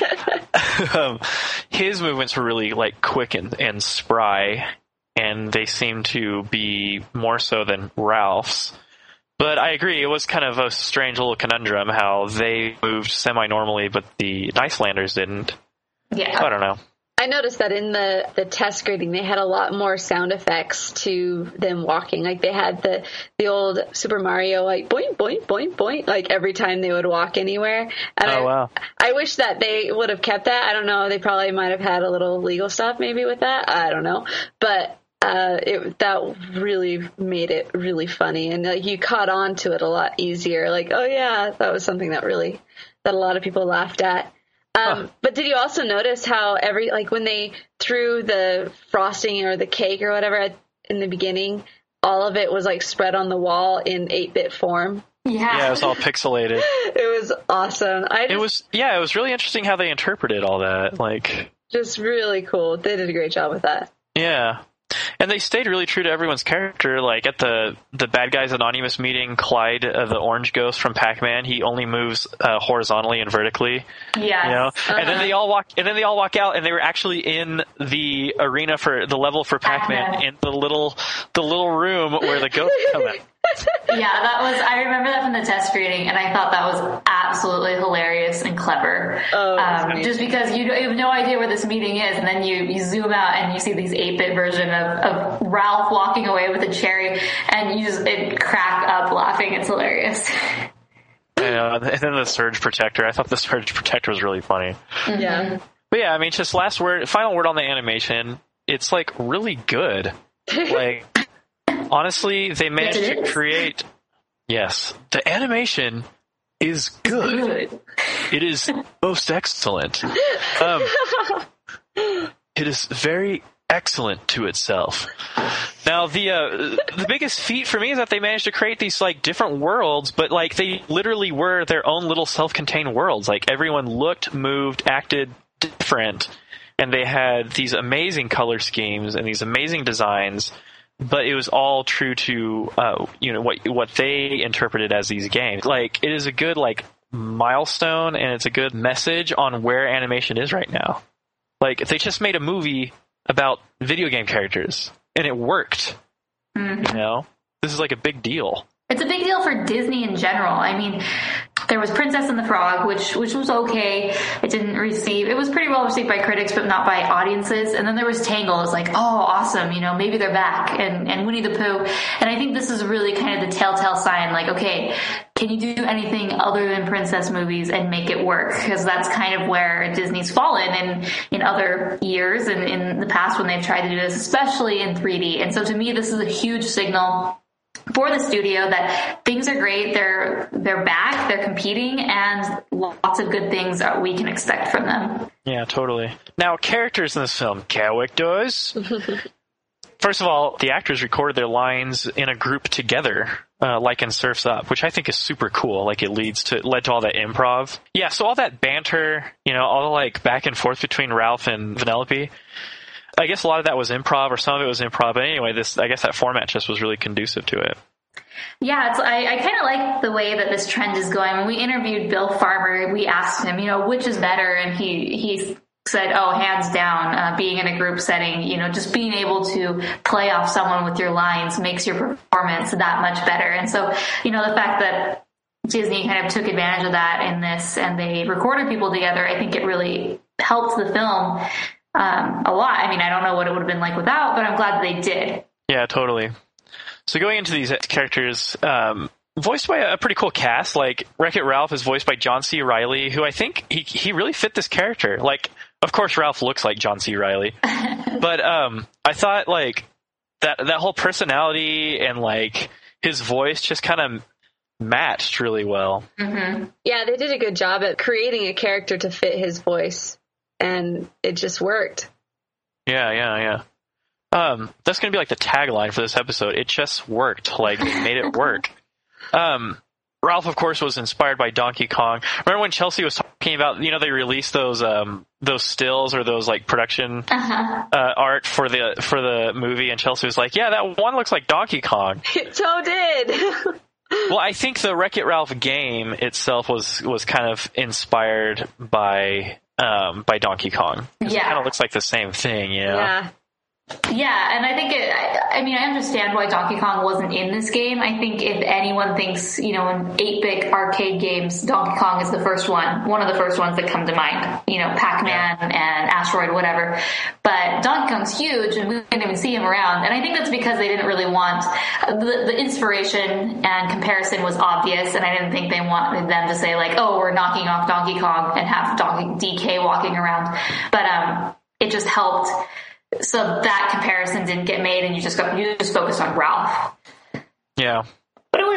His movements were really like quick and spry, and they seem to be more so than Ralph's. But I agree, it was kind of a strange little conundrum how they moved semi-normally, but the Nicelanders didn't.
Yeah.
I don't know.
I noticed that in the test grading, they had a lot more sound effects to them walking. Like, they had the old Super Mario, like, boing, boing, boing, boing, like, every time they would walk anywhere. And
wow.
I wish that they would have kept that. I don't know. They probably might have had a little legal stuff maybe with that. I don't know. But that really made it really funny. And, like, you caught on to it a lot easier. Like, oh, yeah, that was something that a lot of people laughed at. But did you also notice how when they threw the frosting or the cake or whatever in the beginning, all of it was like spread on the wall in 8-bit form?
Yeah, it was all pixelated.
It was awesome.
It was really interesting how they interpreted all that. Like,
just really cool. They did a great job with that.
Yeah. And they stayed really true to everyone's character. Like at the bad guys anonymous meeting, Clyde, the orange ghost from Pac-Man, he only moves horizontally and vertically.
Yeah.
You know? And then they all walk out, and they were actually in the arena for the level for Pac-Man in the little room where the ghosts come in.
Yeah, I remember that from the test screening, and I thought that was absolutely hilarious and clever. Just because you have no idea where this meeting is, and then you zoom out and you see these 8-bit version of Ralph walking away with a cherry, and you just crack up laughing. It's hilarious.
And then the Surge Protector. I thought the Surge Protector was really funny.
Yeah.
But yeah, I mean, just final word on the animation. It's like really good. Like, honestly, they managed to create. Yes, the animation is good. It is most excellent. It is very excellent to itself. Now, the biggest feat for me is that they managed to create these like different worlds, but like they literally were their own little self-contained worlds. Like everyone looked, moved, acted different, and they had these amazing color schemes and these amazing designs. But it was all true to what they interpreted as these games. Like it is a good like milestone, and it's a good message on where animation is right now. Like if they just made a movie about video game characters and it worked, you know, this is like a big deal.
It's a big deal for Disney in general. I mean, there was Princess and the Frog, which was okay. It was pretty well received by critics, but not by audiences. And then there was Tangled. It's like, oh, awesome. You know, maybe they're back. And Winnie the Pooh. And I think this is really kind of the telltale sign. Like, okay, can you do anything other than princess movies and make it work? Because that's kind of where Disney's fallen in other years and in the past when they've tried to do this, especially in 3D. And so to me, this is a huge signal for the studio that things are great, they're back, they're competing, and lots of good things that we can expect from them.
Yeah, totally. Now, characters in this film. Characters. First of all, the actors recorded their lines in a group together, like in Surf's Up, which I think is super cool. Like it led to all that improv. Yeah, so all that banter, you know, all the like back and forth between Ralph and Vanellope. I guess a lot of that was improv, or some of it was improv. But anyway, I guess that format just was really conducive to it.
Yeah, I kind of like the way that this trend is going. When we interviewed Bill Farmer, we asked him, you know, which is better, and he said, oh, hands down, being in a group setting, you know, just being able to play off someone with your lines makes your performance that much better. And so, you know, the fact that Disney kind of took advantage of that in this, and they recorded people together, I think it really helped the film a lot. I mean, I don't know what it would have been like without, but I'm glad they did.
Yeah, totally. So going into these characters, voiced by a pretty cool cast, like Wreck-It Ralph is voiced by John C. Reilly, who I think he really fit this character. Like, of course, Ralph looks like John C. Reilly, but I thought like that whole personality and like his voice just kind of matched really well.
Mm-hmm. Yeah, they did a good job at creating a character to fit his voice. And it just worked.
Yeah. That's going to be like the tagline for this episode. It just worked. Like, they made it work. Ralph, of course, was inspired by Donkey Kong. Remember when Chelsea was talking about, you know, they released those stills or those like production art for the movie, and Chelsea was like, yeah, that one looks like Donkey Kong.
It so did.
Well, I think the Wreck-It Ralph game itself was kind of inspired by Donkey Kong. Yeah. It kind of looks like the same thing, you know?
Yeah, and I think I understand why Donkey Kong wasn't in this game. I think if anyone thinks, you know, in 8-bit arcade games, Donkey Kong is one of the first ones that come to mind. You know, Pac-Man and Asteroid, whatever. But Donkey Kong's huge, and we didn't even see him around. And I think that's because they didn't really want the inspiration and comparison was obvious, and I didn't think they wanted them to say like, oh, we're knocking off Donkey Kong and have DK walking around. But it just helped. So that comparison didn't get made, and you just focused on Ralph.
Yeah.
But it would have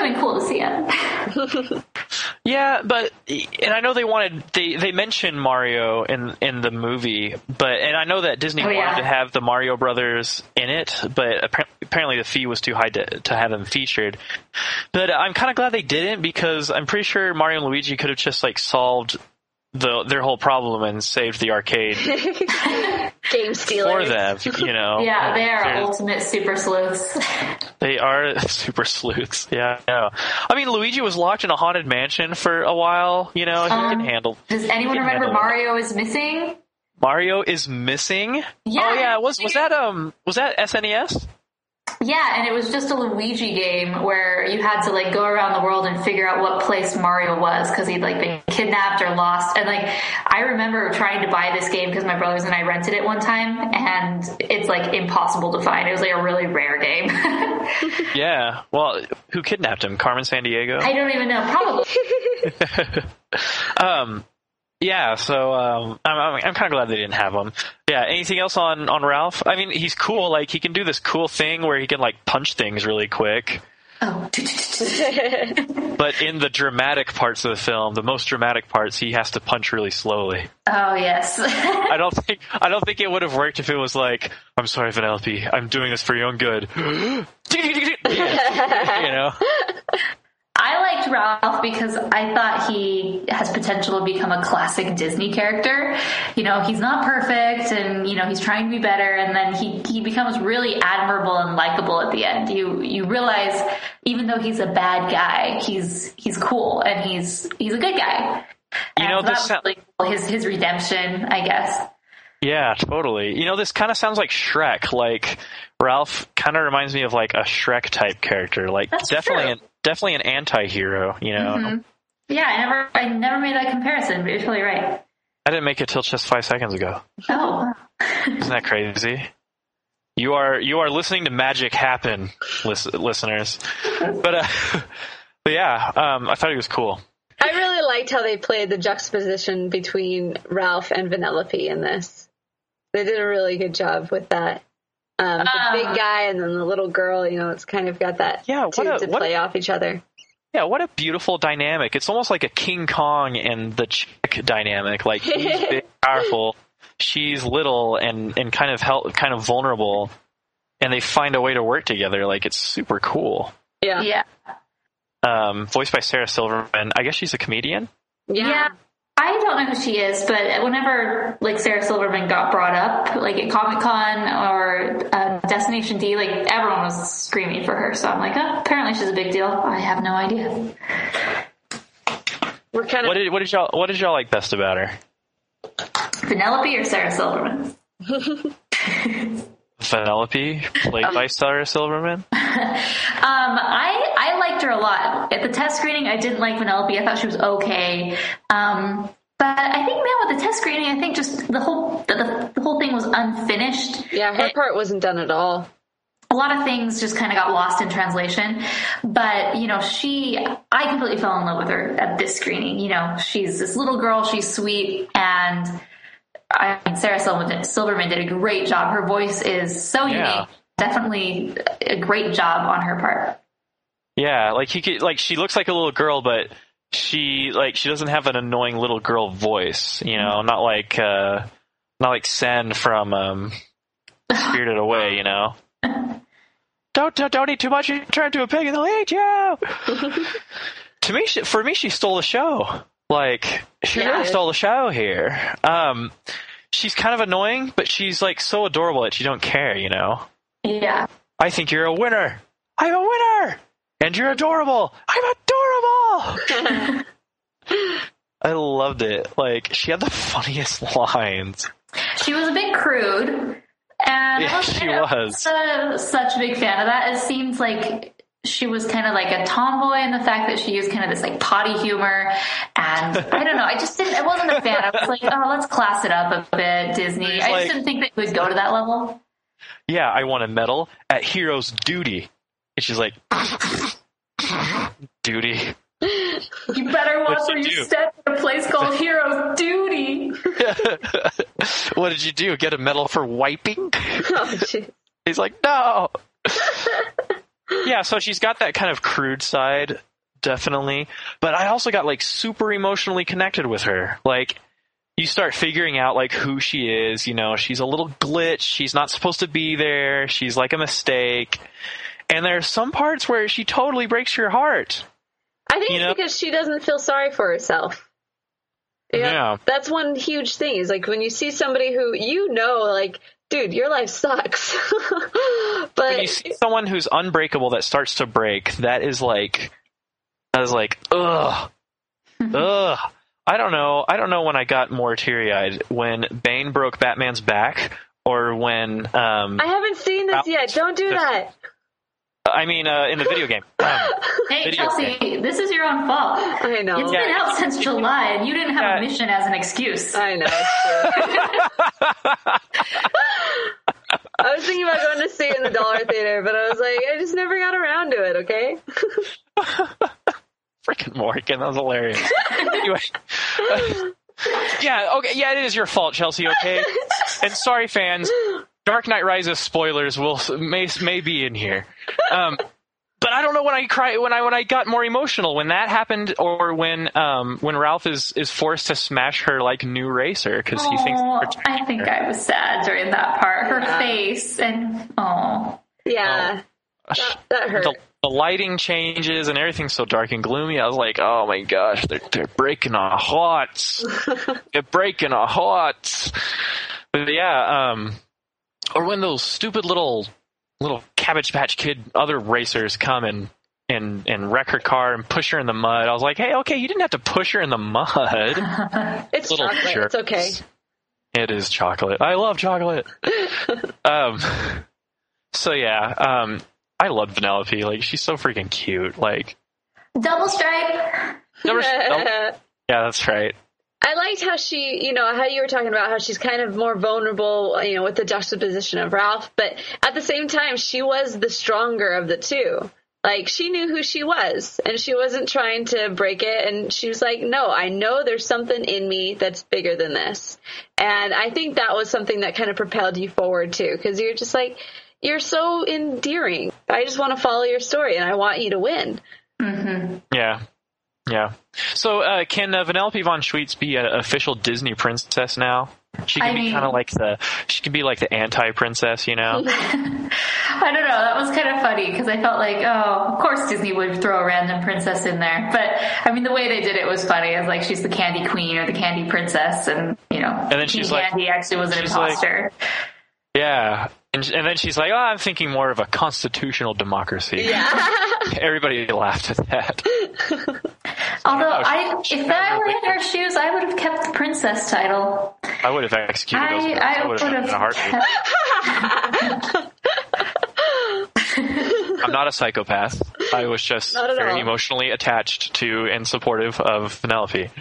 been cool to see him.
Yeah, but and I know they mentioned Mario in the movie, and I know that Disney wanted to have the Mario Brothers in it, but apparently the fee was too high to have them featured. But I'm kind of glad they didn't, because I'm pretty sure Mario and Luigi could have just like solved their whole problem and saved the arcade
game stealers
for them, you know.
Yeah, they are ultimate super sleuths.
They are super sleuths. Yeah, I know. I mean, Luigi was locked in a haunted mansion for a while. You know, he can handle.
Does anyone remember Mario is missing?
Mario is missing.
Yeah.
Oh yeah. Was that SNES?
Yeah, and it was just a Luigi game where you had to like go around the world and figure out what place Mario was, because he'd like been kidnapped or lost. And like I remember trying to buy this game because my brothers and I rented it one time, and it's like impossible to find. It was like a really rare game.
Yeah. Well, who kidnapped him? Carmen Sandiego?
I don't even know. Probably.
Yeah, so I'm kind of glad they didn't have him. Yeah, anything else on Ralph? I mean, he's cool. Like, he can do this cool thing where he can, like, punch things really quick.
Oh.
But in the dramatic parts of the film, the most dramatic parts, he has to punch really slowly.
Oh, yes.
I don't think it would have worked if it was like, I'm sorry, Vanellope, I'm doing this for your own good. You know?
I liked Ralph because I thought he has potential to become a classic Disney character. You know, he's not perfect, and, you know, he's trying to be better, and then he becomes really admirable and likable at the end. You realize, even though he's a bad guy, he's cool, and he's a good guy.
You know,
that was really cool, his redemption, I guess.
Yeah, totally. You know, this kind of sounds like Shrek. Like, Ralph kind of reminds me of like a Shrek type character. Like,
That's
definitely
true.
Definitely an anti-hero, you know.
Mm-hmm. Yeah, I never made that comparison, but you're totally right.
I didn't make it till just 5 seconds ago.
Oh.
Isn't that crazy? You are listening to magic happen, listeners. But yeah, I thought he was cool.
I really liked how they played the juxtaposition between Ralph and Vanellope in this. They did a really good job with that. The big guy and then the little girl, you know, it's kind of got that to play off each other.
Yeah, what a beautiful dynamic. It's almost like a King Kong and the chick dynamic. Like, he's big, powerful, she's little and kind of vulnerable, and they find a way to work together. Like, it's super cool.
Yeah.
Voiced by Sarah Silverman. I guess she's a comedian?
Yeah. I don't know who she is, but whenever like Sarah Silverman got brought up, like at Comic-Con or Destination D, like everyone was screaming for her. So I'm like, oh, apparently she's a big deal. I have no idea.
We're kind of.
What did y'all like best about her?
Vanellope or Sarah Silverman?
Vanellope, played by Sarah Silverman.
I liked her a lot. At the test screening, I didn't like Vanellope. I thought she was okay. But I think now with the test screening, I think just the whole thing was unfinished.
Yeah, her part wasn't done at all.
A lot of things just kind of got lost in translation. But, you know, I completely fell in love with her at this screening. You know, she's this little girl, she's sweet, and I mean, Sarah Silverman did a great job. Her voice is so unique. Definitely a great job on her part. Yeah,
she looks like a little girl, but she doesn't have an annoying little girl voice, you know, not like Sen from Spirited Away, you know. Don't eat too much, you turn into a pig and they'll eat you. For me, she stole the show. Like, she really stole the show here. She's kind of annoying, but she's like so adorable that you don't care, you know?
Yeah.
I think you're a winner. I'm a winner! And you're adorable. I'm adorable! I loved it. Like, she had the funniest lines.
She was a bit crude. And
yeah, she was.
Such a big fan of that. It seems like she was kind of like a tomboy in the fact that she used kind of this like potty humor. And I don't know. I wasn't a fan. I was like, oh, let's class it up a bit, Disney. I just didn't think that it would go to that level.
Yeah, I want a medal at Hero's Duty. And she's like, duty.
You better watch where you step in a place called Hero's Duty.
What did you do? Get a medal for wiping?
Oh, shit.
He's like, no. Yeah, so she's got that kind of crude side, definitely. But I also got like super emotionally connected with her. Like, you start figuring out like who she is. You know, she's a little glitch. She's not supposed to be there. She's like a mistake. And there's some parts where she totally breaks your heart.
I think it's because she doesn't feel sorry for herself.
Yeah.
That's one huge thing, is like when you see somebody who, like, dude, your life sucks. But
when you see someone who's unbreakable that starts to break, that is like, ugh. Ugh. I don't know when I got more teary-eyed, when Bane broke Batman's back or when
I haven't seen this yet. Don't do that.
I mean, in the video game.
Hey, Chelsea, this is your own fault.
I know.
It's been out since July, and you didn't have a mission as an excuse.
I know. I was thinking about going to see it in the Dollar Theater, but I was like, I just never got around to it, okay?
Freaking Morgan, that was hilarious. Anyway. It is your fault, Chelsea, okay? And sorry, fans. Dark Knight Rises spoilers may be in here, but I don't know when I got more emotional, when that happened, or when Ralph is forced to smash her like new racer because he thinks.
I think I was sad during that part. Her face and
that hurt.
The lighting changes and everything's so dark and gloomy. I was like, oh my gosh, they're breaking our hearts. They're breaking our hearts. But yeah. Or when those stupid little Cabbage Patch Kid other racers come and wreck her car and push her in the mud. I was like, hey, okay, you didn't have to push her in the mud.
It's little chocolate. Jerks. It's okay.
It is chocolate. I love chocolate. So yeah, I love Vanellope. Like, she's so freaking cute. Like,
Double Stripe.
Yeah, that's right.
I liked how she, how you were talking about how she's kind of more vulnerable, with the juxtaposition of Ralph. But at the same time, she was the stronger of the two. Like, she knew who she was, and she wasn't trying to break it. And she was like, no, I know there's something in me that's bigger than this. And I think that was something that kind of propelled you forward, too, because you're just like, you're so endearing. I just want to follow your story, and I want you to win.
Mm-hmm.
Yeah. Yeah. So, can Vanellope von Schweetz be an official Disney princess now? She can be kind of like she can be like the anti-princess,
I don't know. That was kind of funny because I felt like, of course Disney would throw a random princess in there. But I mean, the way they did it was funny. It was like she's the candy queen or the candy princess, and
and then she's like,
Candy actually was an imposter.
Yeah. And then she's like, I'm thinking more of a constitutional democracy.
Yeah.
Everybody laughed at that.
Although, if I were in her shoes, I would have kept the princess title.
I would have executed those.
I would have
in a heartbeat. I'm not a psychopath. I was just very emotionally attached to and supportive of Vanellope.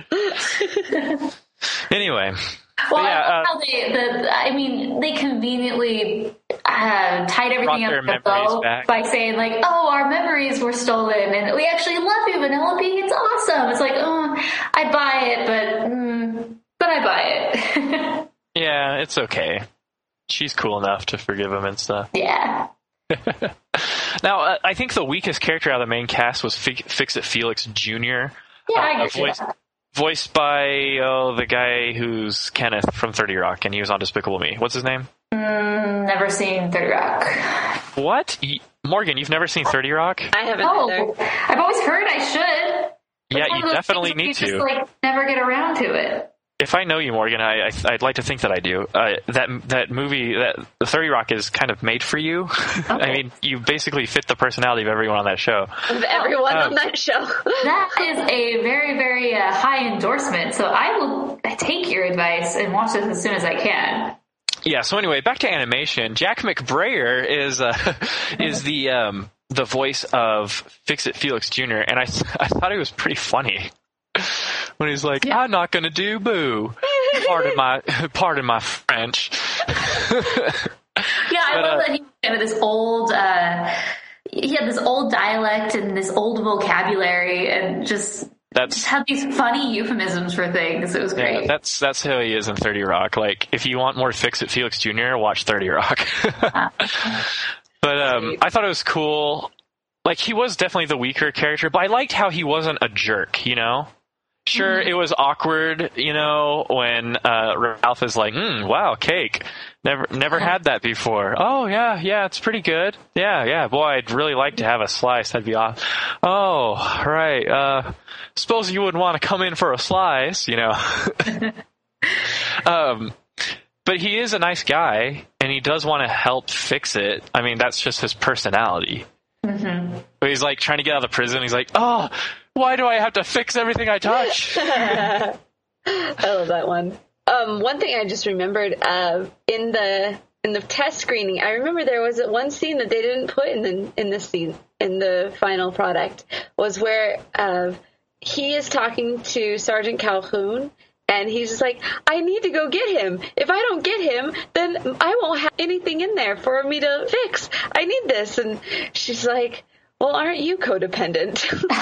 Anyway.
Well, how they conveniently tied everything up in a bow by saying like, our memories were stolen and we actually love you, Vanellope. It's awesome. It's like, I buy it, but I buy it.
Yeah, it's okay. She's cool enough to forgive him and stuff.
Yeah.
Now, I think the weakest character out of the main cast was Fix-It Felix Jr.
Yeah, I get that.
Voiced by the guy who's Kenneth from 30 Rock, and he was on Despicable Me. What's his name?
Never seen 30 Rock.
What? Morgan, you've never seen 30 Rock?
I haven't either.
I've always heard I should.
Yeah, you definitely need to.
Just never get around to it.
If I know you, Morgan, I'd like to think that I do. That movie, the 30 Rock is kind of made for you. Okay. I mean, you basically fit the personality of everyone on that show.
Of everyone on that show.
That is a very, very high endorsement. So I will take your advice and watch this as soon as I can.
Yeah. So anyway, back to animation. Jack McBrayer is the voice of Fix-It Felix Jr. And I thought it was pretty funny. When he's like, I'm not gonna do boo. Pardon my French.
Yeah, I love that he had this old. He had this old dialect and this old vocabulary, and just had these funny euphemisms for things. It was great.
Yeah, that's how he is in 30 Rock. Like, if you want more Fix-It Felix Jr., watch 30 Rock. But I thought it was cool. like he was definitely the weaker character, but I liked how he wasn't a jerk, you know? Sure, it was awkward, you know, when Ralph is like, wow, cake. Never had that before. Oh, yeah, it's pretty good. Yeah, boy, I'd really like to have a slice. That'd be awesome. Oh, right. Suppose you wouldn't want to come in for a slice, you know. But he is a nice guy, and he does want to help fix it. I mean, that's just his personality.
Mm-hmm.
But he's like trying to get out of the prison. He's like, oh, why do I have to fix everything I touch?
I love that one. One thing I just remembered in the test screening, I remember there was one scene that they didn't put in the final product, was where he is talking to Sergeant Calhoun. And he's just like, I need to go get him. If I don't get him, then I won't have anything in there for me to fix. I need this. And she's like, well, aren't you codependent?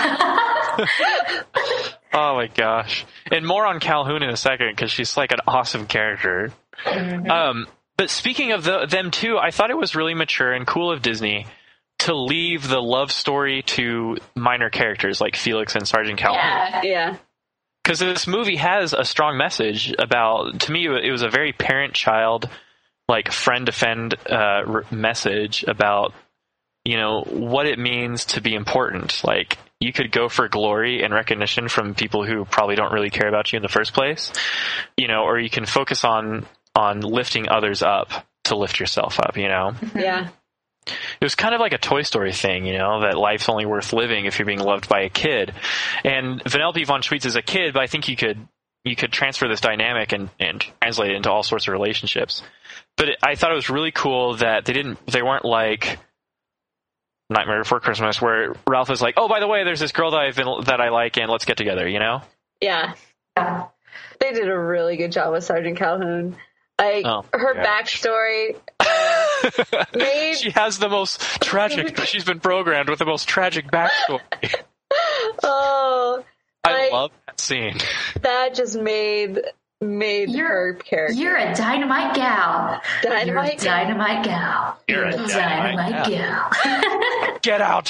Oh, my gosh. And more on Calhoun in a second, because she's like an awesome character.
Mm-hmm.
But speaking of them too, I thought it was really mature and cool of Disney to leave the love story to minor characters like Felix and Sergeant Calhoun.
Yeah.
Because this movie has a strong message about, to me, it was a very parent-child, like, friend-to-friend message about, you know, what it means to be important. Like, you could go for glory and recognition from people who probably don't really care about you in the first place, you know, or you can focus on lifting others up to lift yourself up, you know?
Yeah.
It was kind of like a Toy Story thing, you know, that life's only worth living if you're being loved by a kid. And Vanellope von Schweetz is a kid, but I think you could transfer this dynamic and translate it into all sorts of relationships. But I thought it was really cool that they weren't like Nightmare Before Christmas, where Ralph is like, oh, by the way, there's this girl that I like, and let's get together, you know?
Yeah. They did a really good job with Sergeant Calhoun. Like, her backstory
she has the most tragic, she's been programmed with the most tragic backstory. I love that scene.
That just made her character.
You're a dynamite gal.
Dynamite
gal.
You're a dynamite gal. Get out.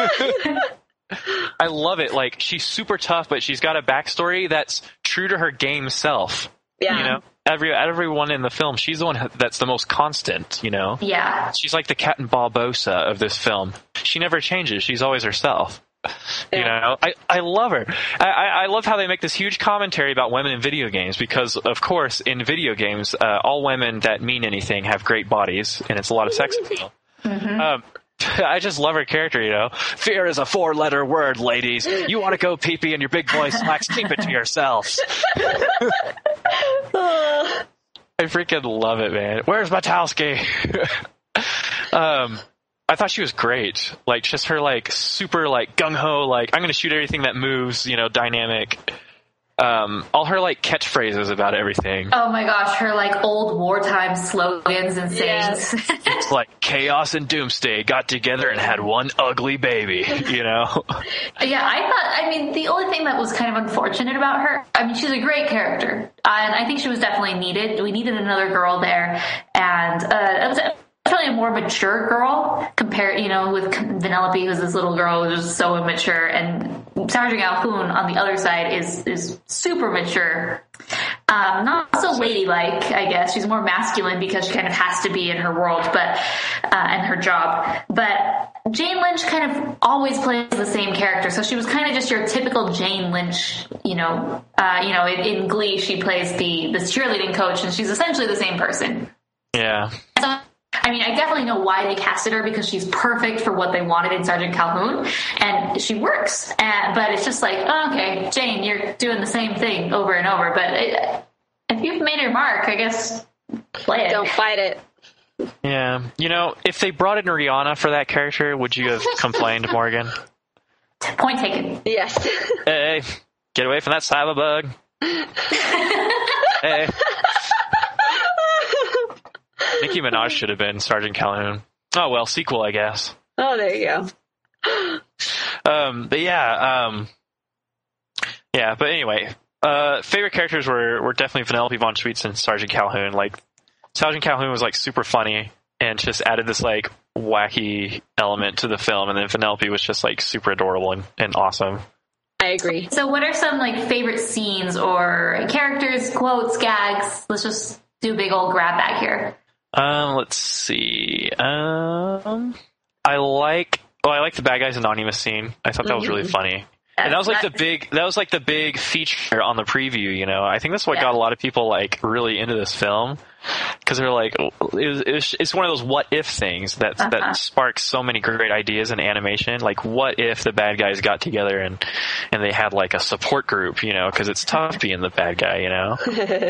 I love it. Like, she's super tough, but she's got a backstory that's true to her game self.
Yeah.
You know? Everyone in the film, she's the one that's the most constant, you know?
Yeah.
She's like the Captain Barbossa of this film. She never changes. She's always herself. You know? I love her. I love how they make this huge commentary about women in video games because, of course, in video games, all women that mean anything have great bodies, and it's a lot of sex appeal.
Mm-hmm.
I just love her character, you know? Fear is a 4-letter word, ladies. You want to go pee-pee in your big boy slacks, keep it to yourselves. I freaking love it, man. Where's Matowski? I thought she was great. Like, just her, like, super, like, gung-ho, like, I'm going to shoot everything that moves, you know, dynamic. All her, like, catchphrases about everything.
Oh my gosh, her, like, old wartime slogans and sayings.
It's like Chaos and Doomsday got together and had one ugly baby, you know?
Yeah, the only thing that was kind of unfortunate about her, I mean, she's a great character. And I think she was definitely needed. We needed another girl there. And it was probably a more mature girl compared, you know, with Vanellope, who's this little girl who's just so immature, and Sergeant Calhoun on the other side is super mature. Not so ladylike, I guess. She's more masculine because she kind of has to be in her world, but and her job. But Jane Lynch kind of always plays the same character, so she was kind of just your typical Jane Lynch. You know, in Glee, she plays the cheerleading coach, and she's essentially the same person.
Yeah.
So, I mean, I definitely know why they casted her because she's perfect for what they wanted in Sergeant Calhoun, and she works. But it's just like, oh, okay, Jane, you're doing the same thing over and over. But if you've made your mark, I guess play it.
Don't fight it.
Yeah. You know, if they brought in Rihanna for that character, would you have complained, Morgan?
Point taken.
Yes.
Hey, get away from that cyberbug. Hey. Nicki Minaj should have been Sergeant Calhoun. Oh, well, sequel, I guess.
Oh, there you go.
But yeah, but anyway, favorite characters were definitely Vanellope von Schweetz and Sergeant Calhoun. Like, Sergeant Calhoun was, like, super funny and just added this, like, wacky element to the film, and then Vanellope was just like super adorable and awesome.
I agree.
So what are some like favorite scenes or characters, quotes, gags? Let's just do a big old grab bag here.
Let's see. I like the Bad Guys Anonymous scene. I thought that was really funny. And that was like the big feature on the preview, you know. I think that's what got a lot of people like really into this film, because they're like, it's one of those what if things that sparks so many great ideas in animation. Like, what if the bad guys got together and they had like a support group, you know, because it's tough being the bad guy, you know.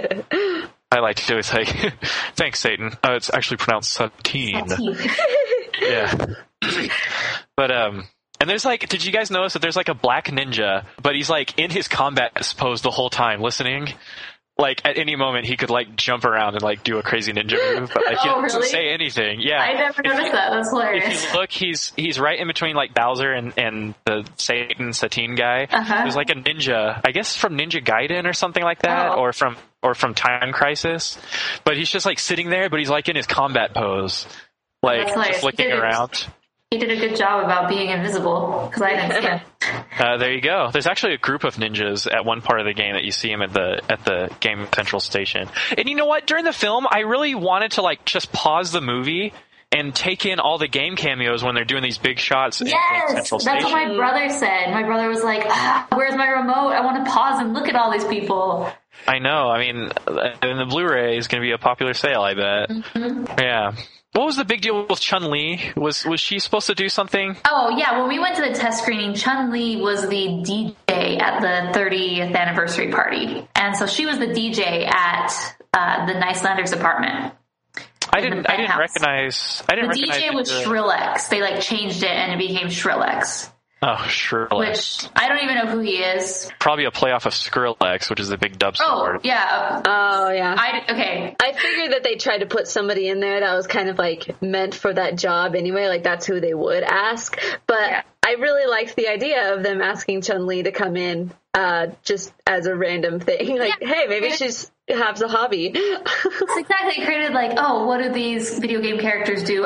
I like to do it's like, thanks, Satan. It's actually pronounced Satine. Yeah. But and there's like, did you guys notice that there's like a black ninja, but he's like in his combat pose the whole time listening? Like at any moment he could like jump around and like do a crazy ninja move, but like he doesn't say anything. Yeah.
I never noticed that. That's hilarious.
If you look, he's right in between like Bowser and the Satine guy. There's like a ninja, I guess from Ninja Gaiden or something like that, or from Time Crisis. But he's just like sitting there, but he's like in his combat pose, like just looking around.
He did a good job about being invisible, because I didn't see him.
There you go. There's actually a group of ninjas at one part of the game that you see him at the Game Central station. And you know what? During the film, I really wanted to like just pause the movie and take in all the game cameos when they're doing these big shots.
Yes,
at Game Central
that's
Station.
what my brother said. My brother was like, "Where's my remote? I want to pause and look at all these people."
I know. I mean, and the Blu-ray is going to be a popular sale, I bet. Mm-hmm. Yeah. What was the big deal with Chun-Li? Was she supposed to do something?
Oh, yeah. When we went to the test screening, Chun-Li was the DJ at the 30th anniversary party. And so she was the DJ at the Nicelanders apartment.
I didn't recognize. The
DJ was Skrillex. They like changed it and it became Skrillex.
Oh, Skrillex.
Which, I don't even know who he is.
Probably a playoff of Skrillex, which is the big dubstep artist.
Yeah.
Oh, yeah.
Okay.
I figured that they tried to put somebody in there that was kind of like meant for that job anyway. Like that's who they would ask. But I really liked the idea of them asking Chun-Li to come in just as a random thing. Like, hey, maybe she's has a hobby.
It's exactly. It created like, oh, what do these video game characters do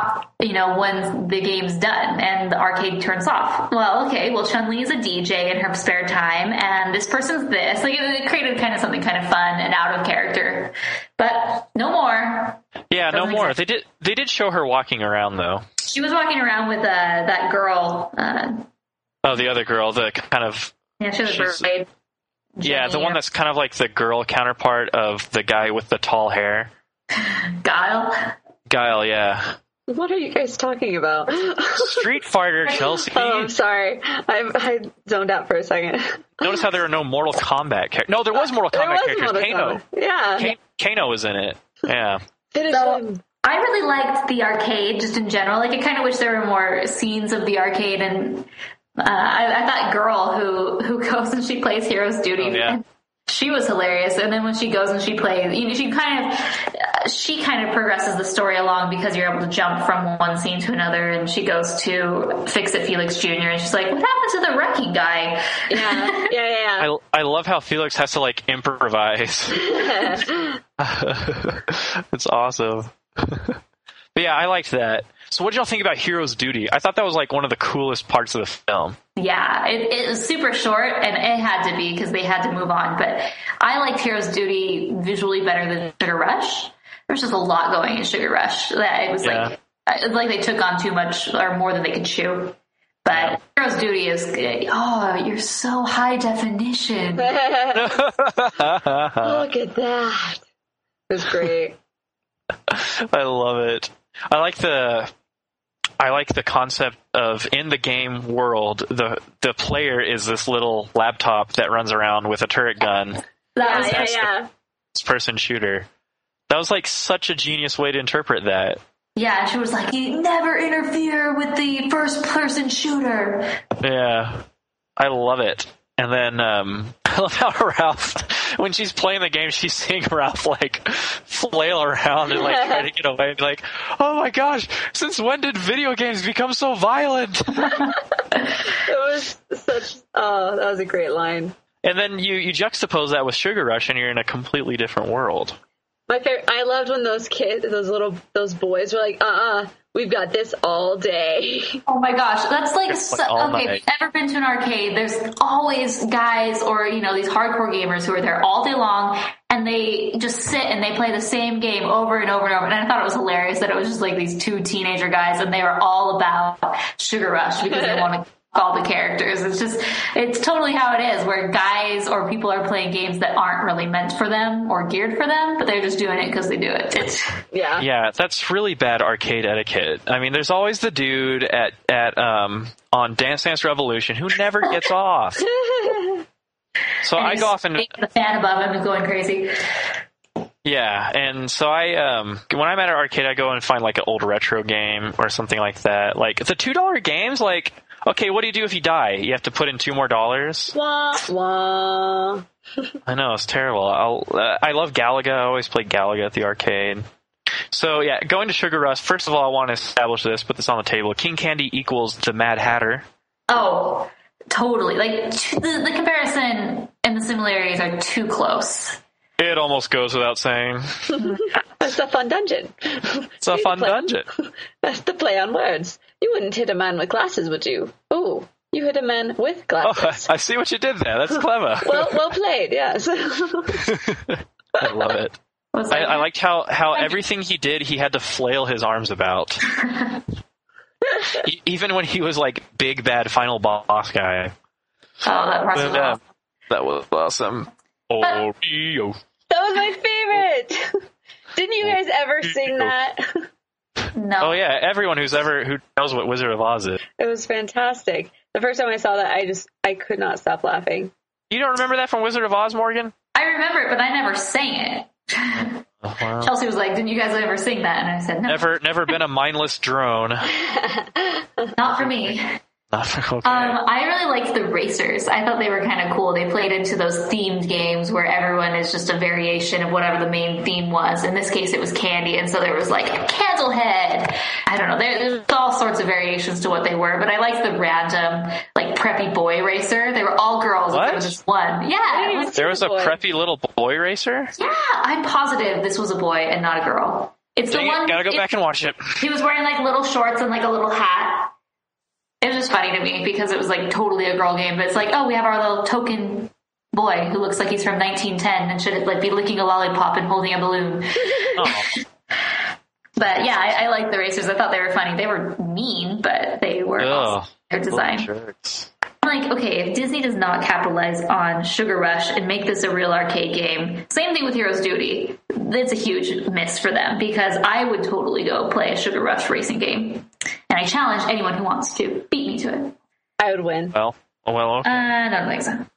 when the game's done and the arcade turns off? Well, okay, well, Chun-Li is a DJ in her spare time, and this person's this. Like, it created kind of something kind of fun and out of character. But no more.
Yeah, no more. They did show her walking around, though.
She was walking around with that girl.
The other girl, the kind of...
Yeah, she was a mermaid.
Yeah, the one that's kind of like the girl counterpart of the guy with the tall hair.
Guile,
yeah.
What are you guys talking about?
Street Fighter, Chelsea.
Oh, I'm sorry. I zoned out for a second.
Notice how there are no Mortal Kombat characters. No, there was Mortal Kombat characters. Kano.
Yeah.
Kano was in it. Yeah.
So, I really liked the arcade just in general. Like, I kind of wish there were more scenes of the arcade, and I thought girl who goes and she plays Hero's Duty.
Oh, yeah.
She was hilarious. And then when she goes and she plays, she kind of progresses the story along because you're able to jump from one scene to another. And she goes to Fix-It Felix Jr. and she's like, what happened to the wrecking guy?
Yeah.
I love how Felix has to like improvise. It's awesome. But yeah, I liked that. So what did y'all think about Hero's Duty? I thought that was like one of the coolest parts of the film.
Yeah, it was super short, and it had to be because they had to move on. But I liked Hero's Duty visually better than Sugar Rush. There was just a lot going in Sugar Rush. It was like they took on too much or more than they could chew. But Hero's Duty is good. Oh, you're so high definition.
Look at that. It was great.
I love it. I like the concept of in the game world, the player is this little laptop that runs around with a turret gun.
Yeah.
First person shooter. That was like such a genius way to interpret that.
Yeah, she was like, you never interfere with the first person shooter.
Yeah. I love it. And then I love how Ralph, when she's playing the game, she's seeing Ralph like flail around and like try to get away. And like, oh my gosh, since when did video games become so violent?
That was a great line.
And then you juxtapose that with Sugar Rush and you're in a completely different world.
My favorite. I loved when those boys were like, we've got this all day.
Oh my gosh, that's like
okay.
If you've ever been to an arcade, there's always guys or these hardcore gamers who are there all day long, and they just sit and they play the same game over and over and over. And I thought it was hilarious that it was just like these two teenager guys, and they were all about Sugar Rush because they want to all the characters. It's totally how it is, where guys or people are playing games that aren't really meant for them or geared for them, but they're just doing it because they do it.
Yeah, that's really bad arcade etiquette. I mean, there's always the dude on Dance Dance Revolution who never gets off. So I go off and
the fan above him is going crazy.
Yeah, and so when I'm at an arcade, I go and find like an old retro game or something like that. Like the $2 games, like, okay, what do you do if you die? You have to put in $2 more.
Wah, wah.
I know, it's terrible. I love Galaga. I always play Galaga at the arcade. So yeah, going to Sugar Rush, first of all, I want to establish this, put this on the table. King Candy equals the Mad Hatter.
Oh, totally. Like, the comparison and the similarities are too close.
It almost goes without saying.
That's a fun dungeon.
It's a fun dungeon.
That's the play on words. You wouldn't hit a man with glasses, would you? Ooh, you hit a man with glasses.
Oh, I see what you did there. That's clever.
Well played, yes.
I love it. I liked how everything he did, he had to flail his arms about. Even when he was like big bad final boss guy.
Oh, that part was awesome.
That was awesome. Oreo.
That was my favorite. Didn't you guys ever sing that?
No.
Oh yeah, everyone who knows what Wizard of Oz is.
It was fantastic. The first time I saw that, I could not stop laughing.
You don't remember that from Wizard of Oz, Morgan?
I remember it, but I never sang it.
Wow.
Chelsea was like, "Didn't you guys ever sing that?" And I said, "No."
Never been a mindless drone.
Not for me.
Okay.
I really liked the racers. I thought they were kind of cool. They played into those themed games where everyone is just a variation of whatever the main theme was. In this case, it was candy, and so there was like a candle head. I don't know. There's all sorts of variations to what they were, but I liked the random, like, preppy boy racer. They were all girls.
What?
There was just one. Yeah.
There was a preppy little boy racer?
Yeah, I'm positive this was a boy and not a girl. It's the one.
Gotta go back and watch it.
He was wearing like little shorts and like a little hat. It was just funny to me because it was like totally a girl game, but it's like, oh, we have our little token boy who looks like he's from 1910 and should like be licking a lollipop and holding a balloon.
Oh.
But yeah, I like the racers. I thought they were funny. They were mean, but they were awesome. Their design. I'm like, okay, if Disney does not capitalize on Sugar Rush and make this a real arcade game, same thing with Hero's Duty. It's a huge miss for them because I would totally go play a Sugar Rush racing game. And I challenge anyone who wants to beat me to it.
I would win.
Well, okay.
I don't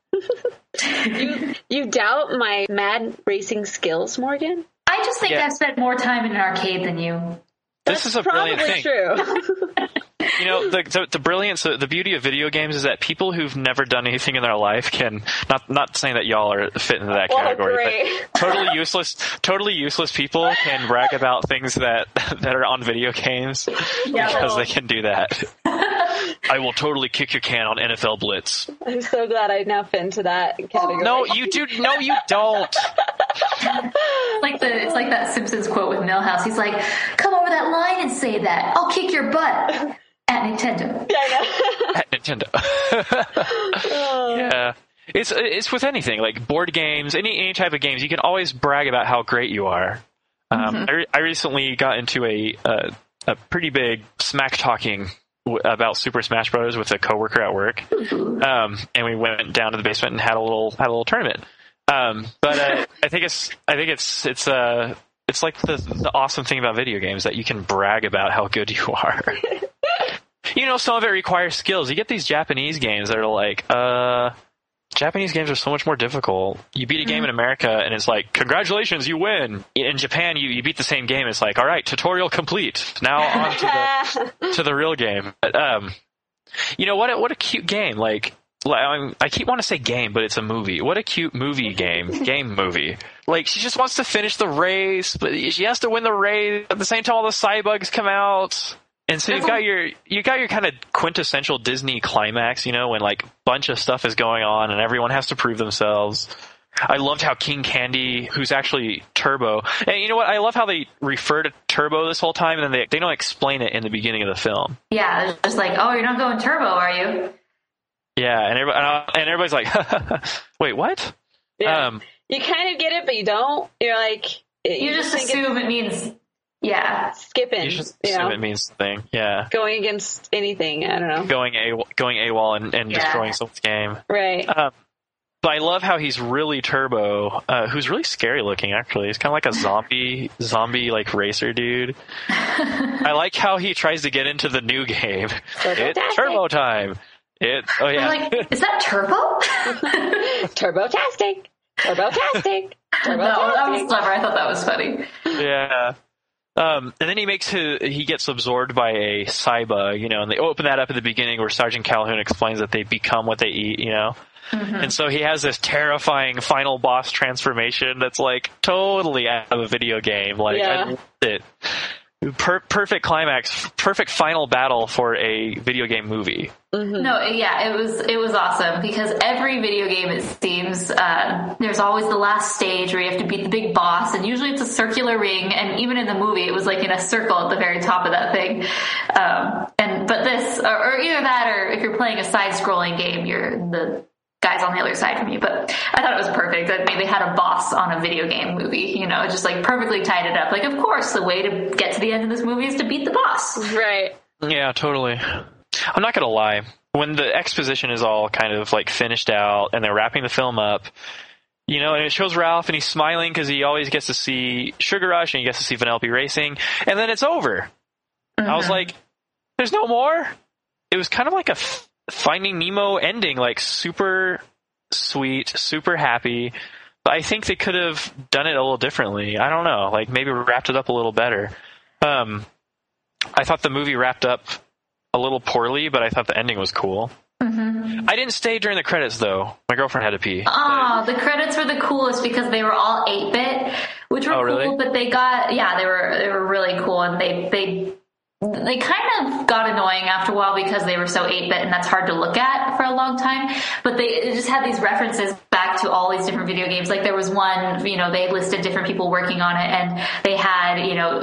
think
so. You doubt my mad racing skills, Morgan?
I just think I've spent more time in an arcade than you.
This is a brilliant thing.
True.
You know, the brilliance, the beauty of video games is that people who've never done anything in their life can, not saying that y'all are fit into that category, but totally useless people can brag about things that are on video games because they can do that. I will totally kick your can on NFL Blitz.
I'm so glad I now fit into that category.
No, you do. No, you don't.
It's like that Simpsons quote with Milhouse. He's like, "Come over that line and say that. I'll kick your butt." At Nintendo.
Yeah, I know.
At Nintendo. Yeah. It's with anything, like board games, any type of games, you can always brag about how great you are. I recently got into a pretty big smack talking about Super Smash Bros. With a coworker at work. And we went down to the basement and had a little tournament. But I think it's like the awesome thing about video games that you can brag about how good you are. You know, some of it requires skills. You get these Japanese games that are like, Japanese games are so much more difficult. You beat a game in America and it's like, congratulations, you win. In Japan, you beat the same game. It's like, all right, tutorial complete. Now on to the real game. But, you know, what a cute game. Like I keep wanting to say game, but it's a movie. What a cute movie game movie. Like, she just wants to finish the race, but she has to win the race. At the same time, all the cybugs come out. And so you got your kind of quintessential Disney climax, you know, when like a bunch of stuff is going on and everyone has to prove themselves. I loved how King Candy, who's actually Turbo, and you know what? I love how they refer to Turbo this whole time, and then they don't explain it in the beginning of the film.
Yeah, they're just like, oh, you're not going Turbo, are you?
Yeah, and everybody's like, wait, what?
Yeah. You kind of get it, but you don't. You're like,
you just assume it means,
skipping.
You just assume it means something. Yeah,
going against anything. I don't know.
Going AWOL and destroying someone's game.
Right.
But I love how he's really Turbo, who's really scary looking, actually. He's kind of like a zombie like racer dude. I like how he tries to get into the new game. It's Turbo time.
I'm like, is that Turbo?
Turbo-tastic. Turbo-tastic.
No, that was clever. I thought that was funny.
Yeah. And then he gets absorbed by a Saiba, and they open that up at the beginning where Sergeant Calhoun explains that they become what they eat,
Mm-hmm.
And so he has this terrifying final boss transformation that's like totally out of a video game. Like, I loved it. Perfect climax, perfect final battle for a video game movie.
Mm-hmm.
No, it was awesome because every video game, it seems, there's always the last stage where you have to beat the big boss, and usually it's a circular ring, and even in the movie it was like in a circle at the very top of that thing. But this, or either that, or if you're playing a side-scrolling game, you're the guys on the other side from you. But I thought it was perfect. I mean, they had a boss on a video game movie, just like perfectly tied it up. Like, of course, the way to get to the end of this movie is to beat the boss.
Right.
Yeah, totally. I'm not going to lie. When the exposition is all kind of like finished out and they're wrapping the film up, and it shows Ralph and he's smiling because he always gets to see Sugar Rush and he gets to see Vanellope racing, and then it's over.
Mm-hmm.
I was like, there's no more? It was kind of like a Finding Nemo ending, like super sweet, super happy. But I think they could have done it a little differently. I don't know, like maybe wrapped it up a little better. I thought the movie wrapped up a little poorly, but I thought the ending was cool.
Mm-hmm.
I didn't stay during the credits though. My girlfriend had to pee.
Oh, the credits were the coolest because they were all 8-bit, which were cool.
Really?
But they were really cool, and they kind of got annoying after a while because they were so 8-bit, and that's hard to look at for a long time. But they just had these references back to all these different video games. Like there was one, they listed different people working on it, and they had,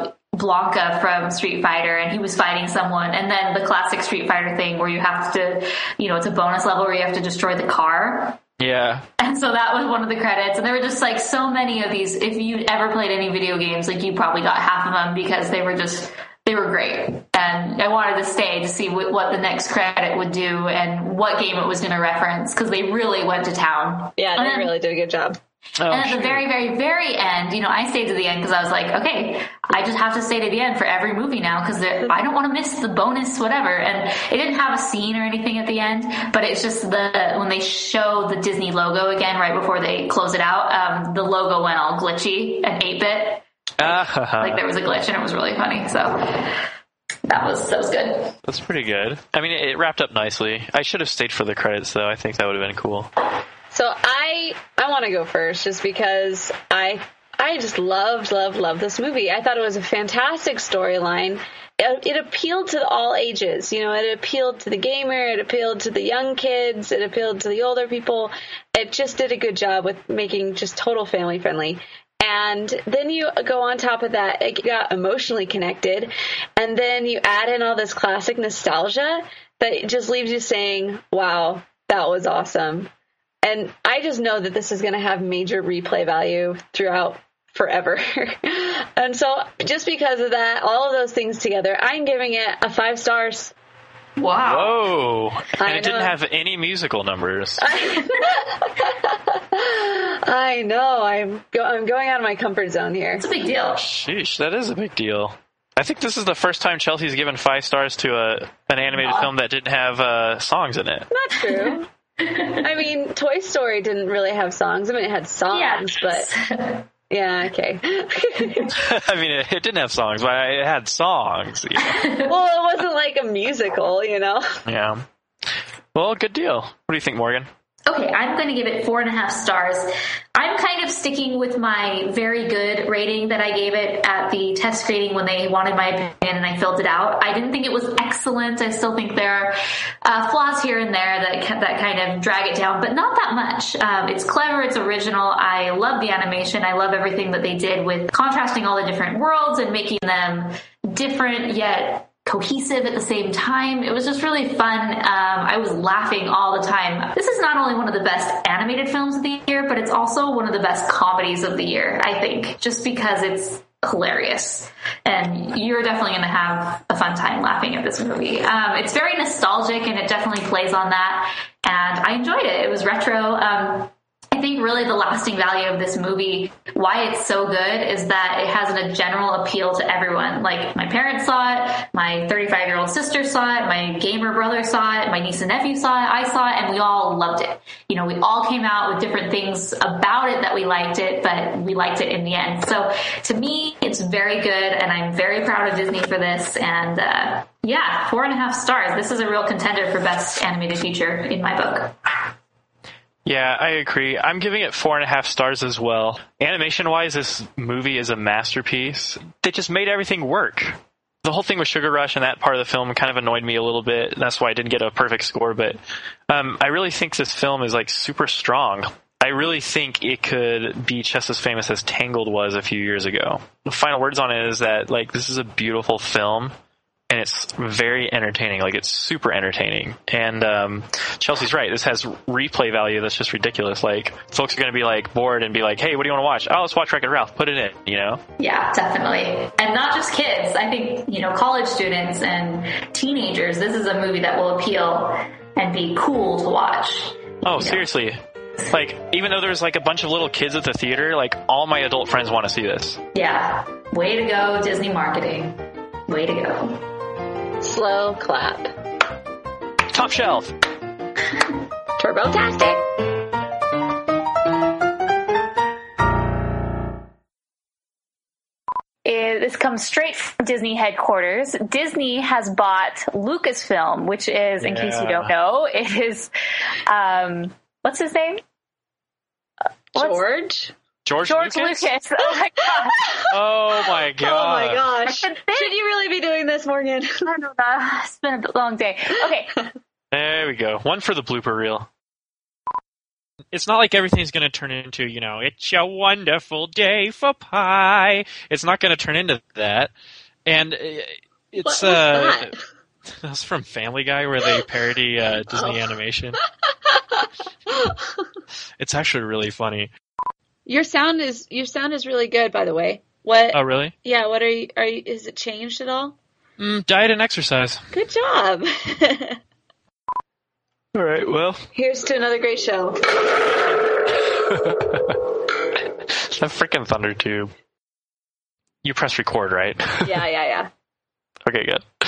Blanca from Street Fighter, and he was fighting someone. And then the classic Street Fighter thing where you have to, it's a bonus level where you have to destroy the car.
Yeah.
And so that was one of the credits. And there were just like so many of these. If you ever played any video games, like you probably got half of them because they were great. And I wanted to stay to see what the next credit would do and what game it was going to reference, because they really went to town.
Yeah, they really did a good job.
And at the very, very, very end, I stayed to the end because I was like, okay, I just have to stay to the end for every movie now because I don't want to miss the bonus whatever. And it didn't have a scene or anything at the end, but it's just when they show the Disney logo again right before they close it out, the logo went all glitchy and 8-bit. Like there was a glitch and it was really funny. So that was good.
That's pretty good. I mean, it wrapped up nicely. I should have stayed for the credits though. I think that would have been cool.
So I want to go first just because I just loved this movie. I thought it was a fantastic storyline. It appealed to all ages. It appealed to the gamer, it appealed to the young kids, it appealed to the older people. It just did a good job with making just total family friendly. And then you go on top of that, it got emotionally connected. And then you add in all this classic nostalgia that just leaves you saying, wow, that was awesome. And I just know that this is going to have major replay value throughout forever. And so just because of that, all of those things together, I'm giving it 5 stars.
Wow.
Whoa. And it didn't have any musical numbers.
I know. I'm going out of my comfort zone here.
It's a big deal.
Sheesh, that is a big deal. I think this is the first time Chelsea's given 5 stars to an animated film that didn't have songs in it.
Not true. I mean, Toy Story didn't really have songs. I mean, it had songs, but... Yeah, okay.
I mean, it didn't have songs, but it had songs.
Well, it wasn't like a musical,
Yeah. Well, good deal. What do you think, Morgan?
Okay, I'm going to give it 4.5 stars. I'm kind of sticking with my very good rating that I gave it at the test rating when they wanted my opinion and I filled it out. I didn't think it was excellent. I still think there are flaws here and there that kind of drag it down, but not that much. It's clever. It's original. I love the animation. I love everything that they did with contrasting all the different worlds and making them different yet cohesive at the same time. It was just really fun. I was laughing all the time. This is not only one of the best animated films of the year, but it's also one of the best comedies of the year, I think, just because it's hilarious. And you're definitely going to have a fun time laughing at this movie. It's very nostalgic and it definitely plays on that. And I enjoyed it. It was retro. I think really the lasting value of this movie, why it's so good, is that it has a general appeal to everyone. Like, my parents saw it, my 35-year-old sister saw it, my gamer brother saw it, my niece and nephew saw it, I saw it, and we all loved it. You know, we all came out with different things about it that we liked it, but we liked it in the end. So to me, it's very good, and I'm very proud of Disney for this. And yeah, 4.5 stars. This is a real contender for Best Animated Feature in my book.
Yeah, I agree. I'm giving it 4.5 stars as well. Animation-wise, this movie is a masterpiece. They just made everything work. The whole thing with Sugar Rush and that part of the film kind of annoyed me a little bit. That's why I didn't get a perfect score. But I really think this film is like super strong. I really think it could be just as famous as Tangled was a few years ago. The final words on it is that like this is a beautiful film. And it's very entertaining. Like, it's super entertaining. And Chelsea's right. This has replay value that's just ridiculous. Like, folks are going to be, like, bored and be like, hey, what do you want to watch? Oh, let's watch Wreck-It Ralph. Put it in, you know?
Yeah, definitely. And not just kids. I think, you know, college students and teenagers, this is a movie that will appeal and be cool to watch.
Oh, seriously. Like, even though there's, like, a bunch of little kids at the theater, like, all my adult friends want to see this.
Yeah. Way to go, Disney marketing. Way to go.
Slow clap.
Top shelf.
Turbo-tastic.
This comes straight from Disney headquarters. Disney has bought Lucasfilm, which is, in case you don't know, it is, what's his name?
George
Lucas. Oh my god.
Oh my god.
Oh my gosh. Should you really be doing this, Morgan?
I don't know. It's been a long day. Okay.
There we go. One for the blooper reel.
It's not like everything's going to turn into, you know, it's a wonderful day for pie. It's not going to turn into that. And it's that's from Family Guy where they parody Disney animation. It's actually really funny.
Your sound is really good, by the way. What?
Oh, really?
Yeah. What are you? Is it changed at all?
Diet and exercise.
Good job.
All right. Well,
here's to another great show.
That freaking Thunder Tube. You press record, right?
Yeah.
Okay, good.